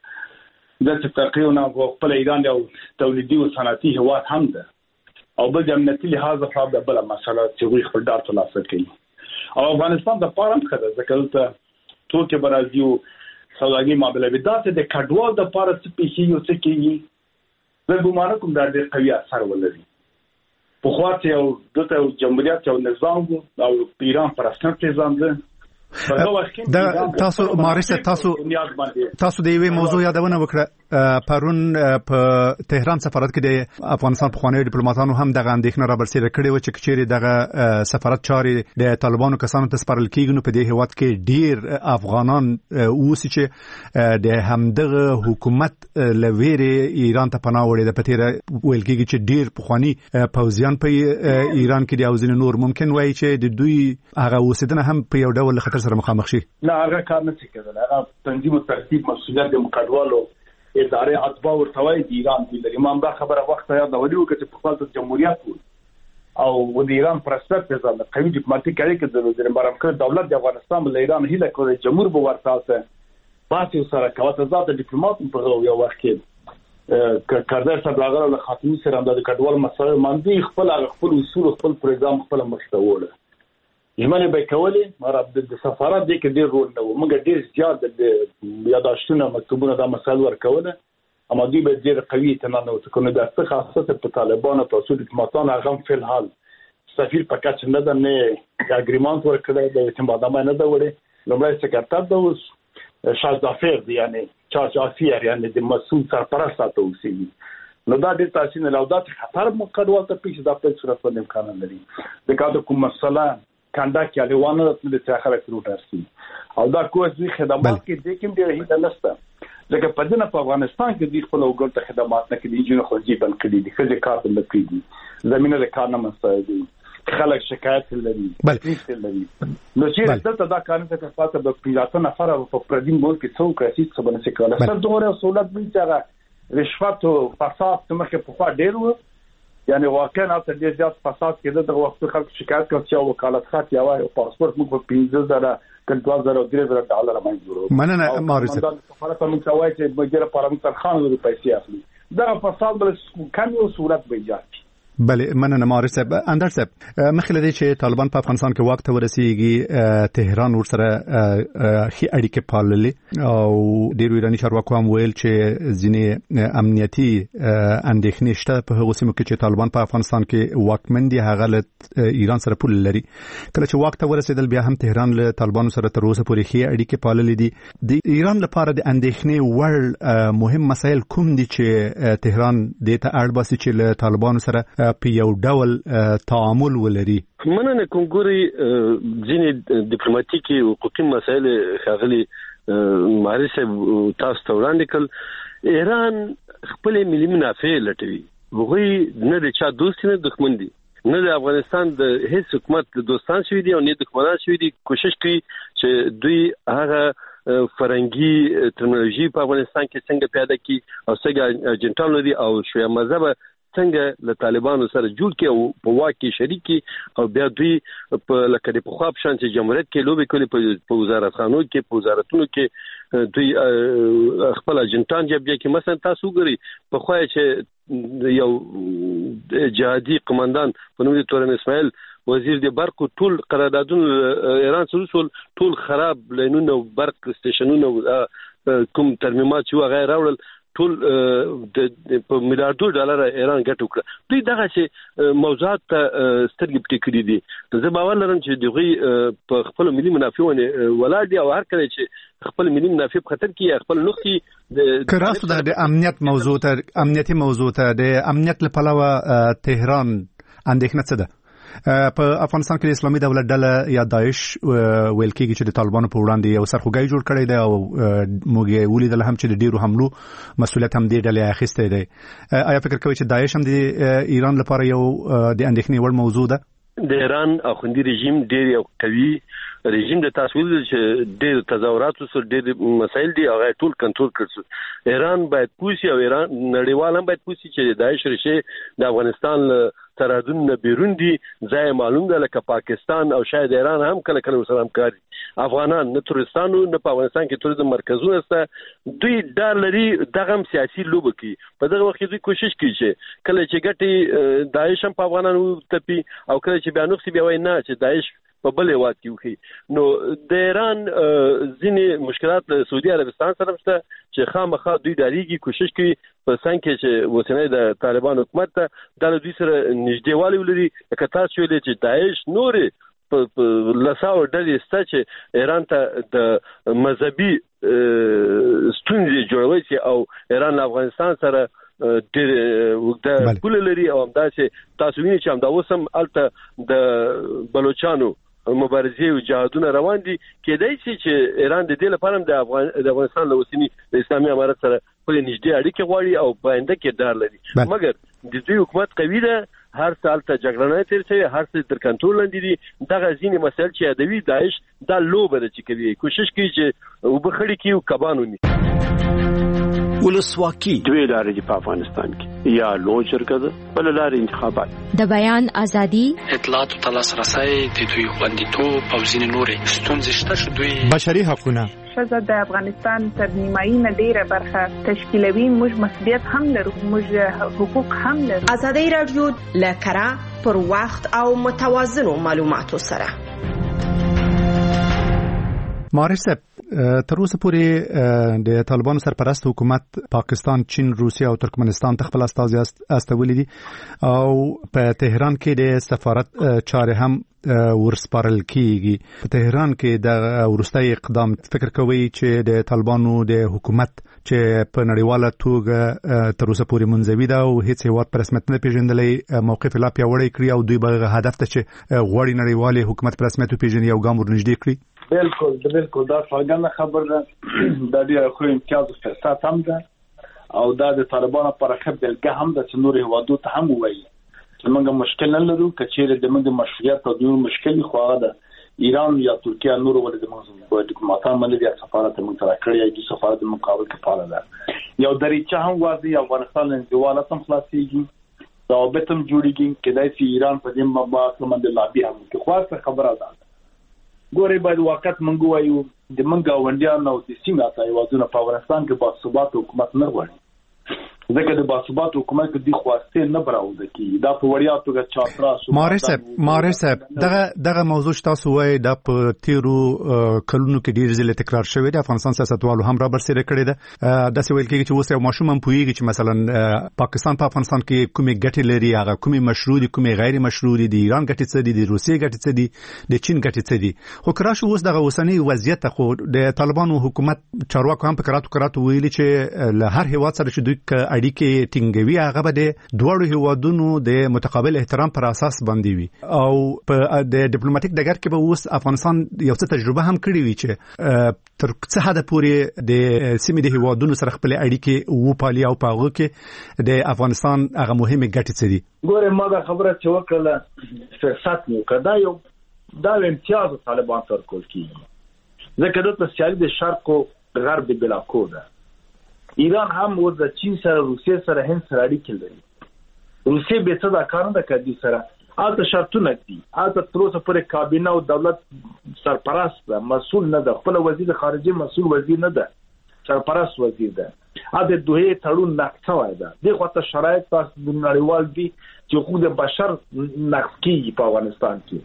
S18: د تقریبا خپل ایران یو تولیدي او صنعتي هیواد هم ده او بل د امنیتي لحاظ په بل مسله چې خپل ډار ترلاسه کوي او افغانستان د پاره خدای ځکه توکي برازي او سوداګي معاملې به داسې د کډوال د پاره څه پیښي یو څه کیږي زه ګومان کوم دا ډېر قوي اثر ولري. په خواته یو دته جمهوریت یو نظام او ایران پر اساس نظام ده.
S10: دا تاسو مارسه تاسو د یوې موضوع یادونه وکړه پرون په تهران سفارت کې د افغانستان پخوانیو ډیپلوماټانو هم دغه اندېښنه رابرسېره کړې و چې چیرې دغه سفارت چارې د طالبانو کسانو ته سپارل کېږي نو په دې هیواد کې ډېر افغانان اوسي چې د همدغه حکومت له ویرې ایران ته پناه وړي. د په تېره ویل کېږي چې ډېر پخواني پوځیان په ایران کې دي او ځینې نور ممکن وایي چې د دوی هغه اوسېدنه هم په یو ډول خطر سره مخامخ شي.
S18: نه هغه کار نه کېدل. هغه تنظیم او ترتیب مسؤلیت د مقدوالو ادارې اتباع ورتوي د ایران د امام دا خبره وخت یاد ولې وکړي په خپل جمهوریت او د ایران پرسپیکټ د قوي ډیپلوماټیک اړیکې د وزیر مرکز دولت د افغانستان له ایران هیله کوي جمهور به ورتاسه باسي سره کوي ذات ډیپلوماټ په یو وخت کې کاردار صاحب راغله له خاطر سره د کډوال مسله باندې خپل اصول خپل پروګرام خپل مشتوله ژمنه به کولې مراد د سفارت د کې ډېر رول نه و موږ ډېر زیات د یاداشتونه مکتوبونه د مسایل ورکوله اما دوی به ډېر قوي تنانه وکړي د څه خاصه په طالبانو په اصول ډیپلوماټانو هغه فل حال سفیر پکاچ نه ده نه اګریمنت ورکړی د اعتماد نه ده وړي لومړی سکرټر د شازدافر دی یعنی چارج افیر یعنی د مسؤل سرپرست ته اوسېږي نو دا ډېر تاسو نه لاودات خطر مقدوال ته پیښ د خپل صورت په امکان لري د کاته کوم مسله کنده کې الیوانه د تاخره کروټرسي او دا کوڅې خدمات کې د کوم ډېر هیله نشته ځکه په دنه په افغانستان کې د خپل وګړو خدمات نه کړي چې خو ځي بند کړي دي خځه کار نه کړي زمينه د کار نه مسایل خلک شکایت لري نو چې دلته دا کار ته فاته د پیلاتو نفر په پردیم بول کې څو کړي څه باندې کار سره دوره سہولت به چې رشوت او فساد تمخه په خوا ډېر و یعنی واقعا تر دې زیات فساد کېده د وخت خلک شکایت کوي چې وکالت خاط یا پاسپورت موږ په 15000 کنټوال زره $3,000 باندې
S10: مننه مارسه
S18: سفارت موږ کوي چې موږ په پارلمان خان له پیسې اخلي دا فساد بل کم یو صورت به ایجاد
S10: بله مننه مارسه اندر صاحب مخکې دی چې طالبان په افغانستان کې وخت ورسیږي تهران ورسره خي اړیکې پاللې او ډېر ایراني چارواکو هم ویل چې ځینې امنیتي اندېښنې شته په هغو سیمو کې چې طالبان په افغانستان کې واکمن دي هغه له ایران سره پول لري کله چې وخت ورسېدل بیا هم تهران له طالبانو سره تر اوسه پورې خي اړیکې پاللې دي د ایران لپاره د اندېښنې وړ مهم مسایل کوم دي چې تهران دې ته اړ باسي چې له طالبانو سره په یو ډول تعامل ولري؟
S12: مننه کوم ګوري ځینې ډیپلوماټیکي او حقوقي مسایل خاغلي ماري صاحب تاسو ته وړاندې کړل. ایران خپل ملي منافع لټوي هغوی نه د چا دوست نه دښمن دي نه د افغانستان د هیڅ حکومت د دوستان شوي دي او نه دښمنان شوي دي. کوشش کوي چې دوی هغه فرنګي ټرمینالوژي په افغانستان کې څنګه پیدا کړي او څنګه اجنټان لري او شیعه مذهب څنګه له طالبانو سره جوړ کې او په واکه شریکي او بیا دوی په لکه د پخواب شان چې جمهوریت کې لوبي کوي په وزارت خانو کې په وزارتونو کې دوی خپل اجنټان جبجه کې مثلا تاسو ګوري په خوای چې یو جهادي قومندان په نوم د تورن اسماعیل وزیر د برق ټول قراردادونه ایران سره ټول خراب لینونه برق سټیشنونه کوم ترمیمات چې غیر راوړل ټول په میلیارډو ډالر ایران ګټ وکړه. دوی دغه چې موضوعات سترګې پټې کړې دي. زه باور لرم چې دوی په خپل ملي منافع ولاړ دي او هر کله چې خپل ملي منافع په خطر کې خپل نوښتي
S10: کراست د امنیت موضوع ته د امنیت لپاره تهران اندېښنه څه ده؟ په افغانستان کې د اسلامي دولت ډله یا داعش ویل کېږي چې د طالبانو په وړاندې یو سرخوږی جوړ کړی دی او موږ یې ولیدل هم چې د ډیرو حملو مسؤلیت هم دې ډلې اخیستی دی. آیا فکر کوئ چې داعش هم د ایران لپاره یو د اندېښنې وړ موضوع ده؟
S12: د ایران اخوندي رژیم ډیر یو قوي رژیم د تاسویل چې ډیر تظاهرات وسو ډیر مسایل دي هغه ټول کنټرول کړي. ایران باید پوسی او ایران نړیوال هم باید پوسی چې داعش ریشه د افغانستان ترادن نه بیرون دي. ځای معلوم ده لکه پاکستان او شاید ایران هم کله کله سره همکاري. افغانان نه تورستانو نه په افغانستان کې توریزم مرکزونه سته. دوی ډار لري دغه سیاسي لوبه کوي. په دغه وخت دوی کوشش کوي چې کله چې ګټي داعش هم په افغانانو تپي او کله چې بیا نقصي بیا وای نه چې داعش په بل هیواد کې وخی. نو د ایران ځینې مشکلات له سعودي عربستان سره شته چې خامخا دوی داریږي کوشش کوي په څنګه کې چې اوسنۍ د طالبان حکومت ته د دوی سره نږدېوالی ولري. لکه تاسو ویلي چې داعش نورې په لساو ډلې سته چې ایران ته د مذهبي ستونزې جوړوي چې او ایران له افغانستان سره ډېر وګړه پوله لري او همداسې تاسو وینئ چې همدا اوس هم هلته د بلوچانو مبارزې او جهادونه روان دي. کېدای شي چې ایران د دې لپاره د افغانستان له اوسني د اسلامي امارت سره خپل نږدې اړیکې غواړي او په آینده کې ډار لري. مګر د دوی حکومت قوي ده. هر سال ته جګړه نه تیر شي هر څه تر کنټرول لاندې دي. دغه ځینې مسایل چې یادوي داعش دا لوبه ده چې کوي کوشش کوي چې وبخړي کې او کبانو ني
S2: ولسواکي دوی لارې دي په افغانستان کې یا لوی جرګه ده بل لارې انتخابات
S20: د بیان ازادي
S21: اطلاعات او تلاسرسي د دوی خوندیتوب او ځینې نورې ستونزې شته چې دوی
S1: بشري حقوقونه
S22: ښځه د افغانستان تر نیمایي نه ډیره برخه تشکیلوي. موږ مسؤلیت هم لرو موږ حقوق هم لرو.
S20: ازادي رادیو لکرا پر وخت او متوازنو معلوماتو سره
S10: مارش صاحب تر اوسه پورې د طالبانو سرپرست حکومت پاکستان، چین، روسیه او ترکمنستان ته خپل استازي استولي دي او په تهران کې د سفارت چارې هم ورسپارل کیږي. په تهران کې د ورستۍ اقدام فکر کوي چې د طالبانو د حکومت چې په نړیواله توګه تر اوسه پورې منځوي ده او هیڅ هیواد په رسمیت نه پیژندلی موقف لا پیاوړی کړي او دوی به هدف ته چې غواړي نړیوال حکومت په رسمیت پیژني او ګام ورنږدې کړي.
S18: بالکل دا څرګنده خبره ده. دا ډیره خو امتیاز او فرصت هم ده او دا د طالبانو پر خپل بلګه هم د نور هیوادو ته هم وایي چې موږ مشکل نه لرو. کچېره د موږ مشروعیت او د مشکل خو ده ایران یا ترکیه نور ولې د موږ ډیپلوماټان باندې د سفارت موږ سره کړی دی سفارت مقابل کې فعال ده. یو دریچه هم واځي افغانستان له دیوالات هم خلاصيږي ضوابط هم جوړیږي. کدای شي ایران په دې مباحث باندې لابي هم کې خاصه خبره ده. ګورې باید وخت منګو وایو د منګا وندیان او د سیمه ته یوازونه په افغانستان کې با ثبات حکومت نه غواړي. ځکه د با ثبات حکومت کې د خواسته نه براوده کی دا په وړیا توګه چاپرا
S10: مارش صاحب دغه موضوع تاسو وایي د په تیرو کلونو کې ډیر ځله تکرار شوی د افغانستان سیاستوالو هم را برسېره کړی ده. د څه ویل کېږي چې اوس یو ماشوم هم پوهیږي چې مثلا پاکستان په افغانستان کې کومې ګټې لري هغه کومې مشروع دي کومې غیر مشروع دي د ایران ګټې څه دي د روسیې ګټې څه دي د چین ګټې څه دي. خو کراش اوس دغه اوسنی وضعیت خو د طالبانو حکومت چارواکو هم په کراتو ویلي چې له هر هیواد سره چې دوی اړیکې ټینګوي هغه به د دوړو هیوادونو د متقابل احترام پر اساس باندې وي او په د ډیپلوماټیک ډګر کې به اوس افغانستان یو څه تجربه هم کړې وي چې تر څه حد پورې د سیمې د هیوادونو سره خپل اړیکې وپالي او په هغه کې د افغانستان هغه مهمه ګټې څه دي.
S18: ګوره ما دا خبره چې وکړه فرصت مو کړه دا امتیاز طالبان تر کول کیږي ځکه د سیالي د شرق او غرب بلا کوده. ایران هم و د چین سره روسیې سره هند سره اړیکې لري. روسیې به څه دا کار نه کوي سره اته شرطونه دي. اته تر اوسه پورې کابینه او دولت سرپرست مسؤل نه ده. خپل وزیر خارجه مسؤل وزیر نه ده سرپرست وزیر ده. اته دوه تړون نقص وای ده. دغه ته شرایط تاسو د نړیوال دي چې حقوق بشر نقض کیږي په افغانستان کې.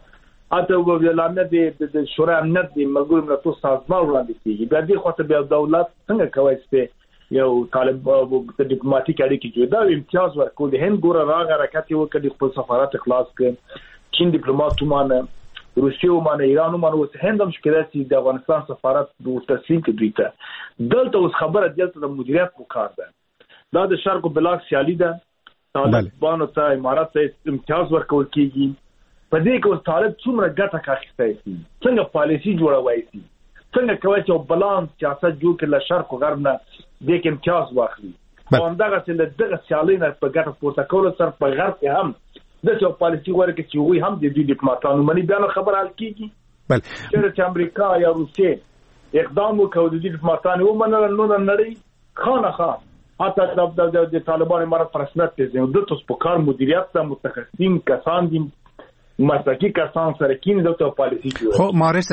S18: اته ویلانه د شورای امنیت د ملګرو ملتونو سازمان وړاندې کیږي. بیا دغه ته بیا دولت څنګه کوي چې یو طالب د ډیپلوماټیک اړیکې جوړ دا امتیاز ورکول د هند ګوره راغ حرکت یو کړي خپل سفارت خلاص کړ چین ډیپلوماټ ومانه روسیه ومانه ایران ومانه اوس هند هم شکایت چې د افغانستان سفارت د تسلیم کړی ته دلته اوس خبره دلته د مدیریت وکړ ده دا د شرق بلاک سیالي ده طالبانو ته امارات ته امتیاز ورکول کیږي په دې کې اوس طالب څومره ګټه اخیستای شي څنګه پالیسي جوړوي شي څنګه کوي چې بالانس سیاست جوړ کړي له شرق او غرب نه د کې امتیاز واخلي همدغه چې له دغه سیالي نه په ګټه پورته کول سره په غرب کې هم د څو پالیسي ورکړي چې وي هم د دې ډیپلوماټانو منی بیان خبر حل کیږي
S10: بل
S18: چې امریکا یا روسیه اقدام وکړي د دې ډیپلوماټانو ومنل نو نړۍ خانه حتی د طالبانو مراد پر رسمیت ته د تاسو په کار مدیریت ته متخصصین کسان دي مسلکی کسان سره کین د تو پالیسي جوړ
S10: خو مارش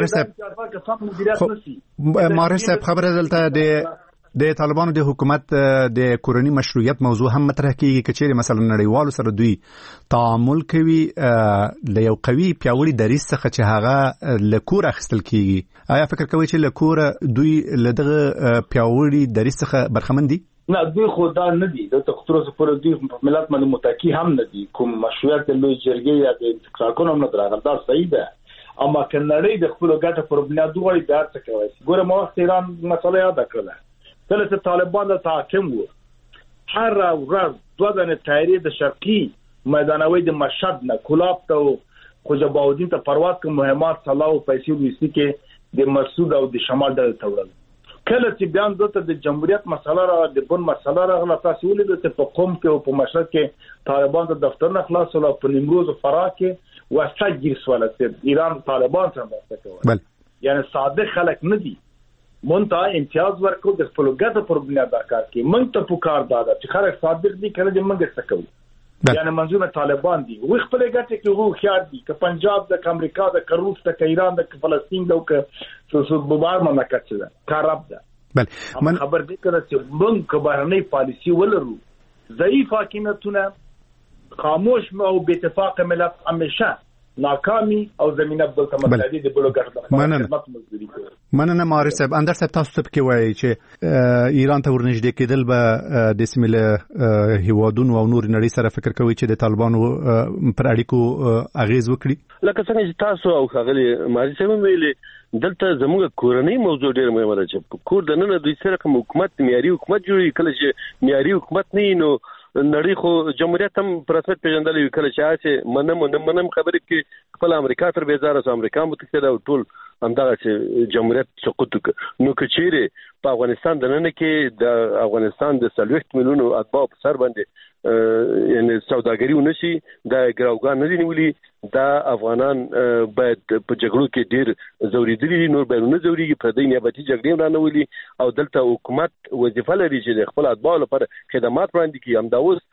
S10: صاحب خبره دلته د طالبانو د حکومت د کورنی مشروعیت موضوع هم مطرح کیږي چې چیرې مثلا نړیوالو سره دوی تعامل کوي له یو قوي پیاوړي دریځ څخه چې هغه لکور اخیستل کیږي آیا فکر کوي چې لکور دوی له دغه پیاوړي دریځ څخه برخمن دي
S18: نه دوی خدا نه دي د تخطر سره دوی ملت باندې متکی هم نه دي کوم مشروعیت لوی جرګې یا د څاکونو نه دراغل دا صحیح ده اما کنړې د خپل ګټه پر بنیاد دوی دا څه کوي ګوره مو وخت ایران مسله یاد کړله کله طالبان د تحکم وو هر ورځ دوه دنه تایری د شرقي میدانوي د مشهد نه کولاب ته خوجباودین ته پرواز کوم مهمات صلاح پیسې وېسي کې د مسعود او د شمال ډول تورل کله چې بیان دته د جمهوریت مسله را د بن مسله راغله تاسو ولید چې په قوم کې او په مشهد کې طالبان د دفتر نه خلاص ولا په نیمروز او فراه کې واسطه سوالت ایران طالبان سره واسطه کوي یعنی ساده خلک نه دي مونږ امتیاز ورکو د خپل ګټه پر بنیاد کار کوي مونږ ته پکار دادا چې خلک صادق دي کله چې مونږ څه کوو یعنی منظور طالبان دي وي خپل ګټه کې وو خیال دي ک پنجاب د امریکا د روس د ایران د فلسطین د څو بمار مملکت ده کارب ده بل خبر دي کړه چې مونږ کبرنۍ پالیسی ولرو ضعیف حکومتونه خاموش او بے اتفاق ملت همیشه ناکامي او زمينه بلته مسلې د بلوګر
S10: مننه مارش صاحب اندر صاحب تاسو ته کې وایي چې ایران ته ورنږدې کېدل به د سیمه هیوادونو او نور نړۍ سره فکر کوي چې د طالبانو پر اړیکو اغیز وکړي
S12: لکه څنګه چې تاسو او خغلی مارش صاحب ویلي دلته زموږ کورنۍ موضوع ډېر مهمه ده چې کور د نن دوی سره کوم حکومت معیاري حکومت جوړي کله چې معیاري حکومت نه نو نړۍ خو جمهوریت هم پر رسمیت پیژندل کله چې منم خبرې کې خپل امریکا تر بیزاره امریکا متحده او ټول همدغه چې جمهوریت سقوط نو کچېره په افغانستان د نن کې د افغانستان د 30 میلیونو اتباع په سر باندې یعنی سوداګری ونشي د ګراوګان نه نیولي دا افغانان باید په جګړو کې ډیر زوریدلي نور بیرونه زوريږي په دې نیابتي جګړې نه ولي او دلته حکومت وظیفه لري چې خپل اتباع لپاره خدمات وړاندې کړي همداوس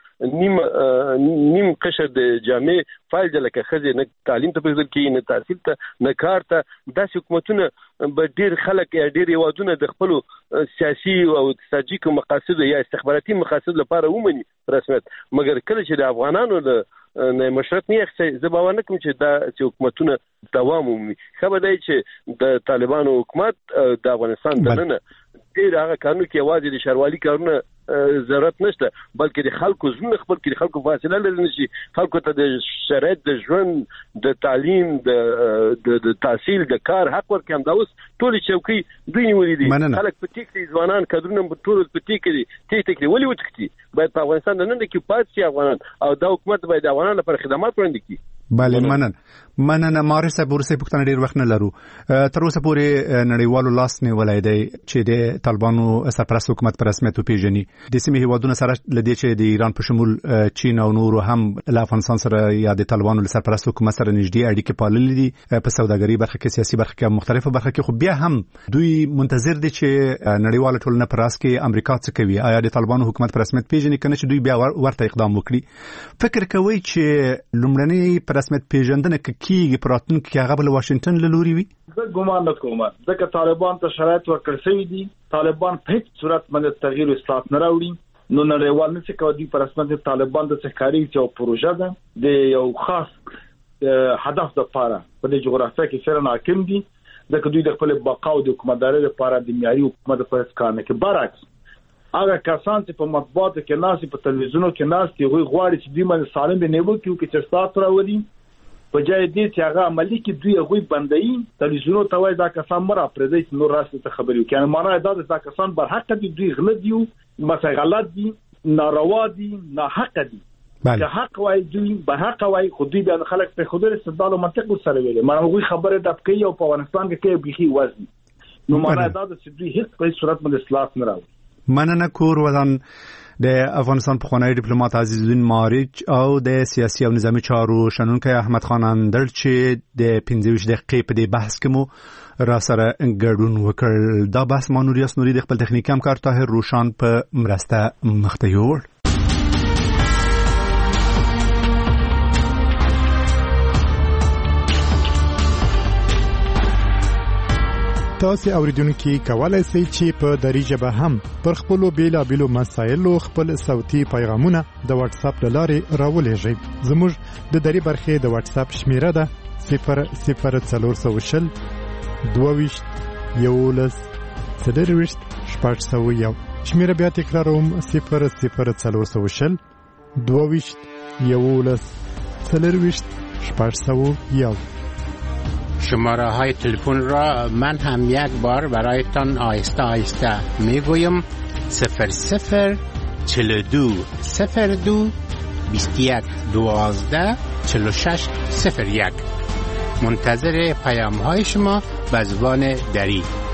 S12: نیم قشر د جامع فایل لکه خزه نه تعلیم ته پېژل کې نه تحصیل ته نه کار ته د حکومتونو به ډیر خلک یا ډیر یوادونه د خپل سیاسي او اقتصادي مقاصد یا استخباراتي مقاصد لپاره ومني رسمیت مګر کله چې د افغانانو د مشرت نه یې زباور نه کوم چې د حکومتونو دوام ومني خبر دی چې د طالبانو حکومت د افغانستان دننه ډیر هغه قانون کې आवाज د شروالي کارونه ضرورت نشته بلکې د خلکو زموږ خپل کې خلکو فاصله لري نشي خلکو ته د شرایط د ژوند د تعلیم د تحصیل د کار حق ورکړي هم دا اوس ټول چوکي دوی نیولې دي خلک په ټیک دي ځوانان کډرونه په ټول په ټیک دي ټیک ولې وټکتي باید په افغانستان نن کې پاتې افغانان او دا حکومت باید افغانانو لپاره خدمات وړاندې کړي
S10: بله مننه مارش صاحب ورسې پښتنه ډیر وخت نه لرو تر اوسه پورې نړیوالو لاس نه ولای دی چې د طالبانو سرپرست حکومت پر رسمیت پیژني د سیمې هیوادونو سره لدې چې د ایران په شمول چین او نورو هم له افغانستان سره یا د طالبانو سرپرست حکومت سره نږدې اړیکې پاللې دي په سوداګري برخه کې سیاسي برخه کې مختلفه برخه کې خو بیا هم دوی منتظر دي چې نړیواله ټولنه پر راس کې امریکا څه کوي آیا د طالبانو حکومت پر رسمیت پیژني کنه چې دوی بیا ورته اقدام وکړي فکر کوي چې لومړنی پر رسمیت پیژندنه کیږي پراتون کې هغه بل واشنگټن له لوري وي
S18: زه ګومان نه کوم ځکه طالبان ته شرایط ورکړل شوی دي طالبان په هیڅ صورت باندې تغییر او اصلاحات نه راوړي نو نړیوال نه څه کوي دوی پر رسمیت طالبان د څخاري یو پروژه ده د یو خاص هدف لپاره په دې جغرافیه کې سره حاکم دي ځکه دوی د خپل بقا او د حکومتداري لپاره د معیاري حکومت په کار نه کې برعکس هغه کسان چې په مطبوعاتو کې ناس په تلویزیونونو کې ناس دي هغوی غواړي چې دوی باندې سالم نیو کې چې ستاسو راولي په ځای دې چې هغه عملی کې دوی هغوی بندي تلویزیونونو ته وایي دا کسان مرا پرېږدي چې نور راسته ته خبرې وکړي یعنی معنا دا دا کسان بر حق دي دوی غلط دي مثلا غلط دي ناروا دي ناحق دي که حق وای دوی به حق وای خودی به خلک په خوده استدلال او منطق سره ویل ما هغوی خبره د کوي او په افغانستان کې بيخي وزن نو معنا دا چې دوی هیڅ په صورت باندې اصلاح نه راوړي
S10: مننه کور ودان د افغانستان پخوانی ډیپلوماټ عزیزالدین مارچ او د سیاسي او نظامی چارو شنونکی احمد خان اندر چې د 15 دقیقې په دې بحث کې مو را سره ګډون وکړ. دا بحث ما نوریاس نوري د خپل تخنیکي همکار طاهر روشان په مرسته مخته یوړ.
S1: تاسو اوریدونکو کولای شئ چې په دری ژبه هم پر خپل بیلابیلو مسایلو خپل صوتي پیغامونه د واتس اپ لارې راولېږئ. زموږ د دری برخې د واتس اپ شمیره ده 00420 22 11 4 شمیره بیا تکراروم 00420 22 11 4
S3: شماره های تلفن را من هم یک بار برایتان آهسته آهسته میگویم 00 42 02 21 12 46 01. منتظر پیام های شما به زبان دری.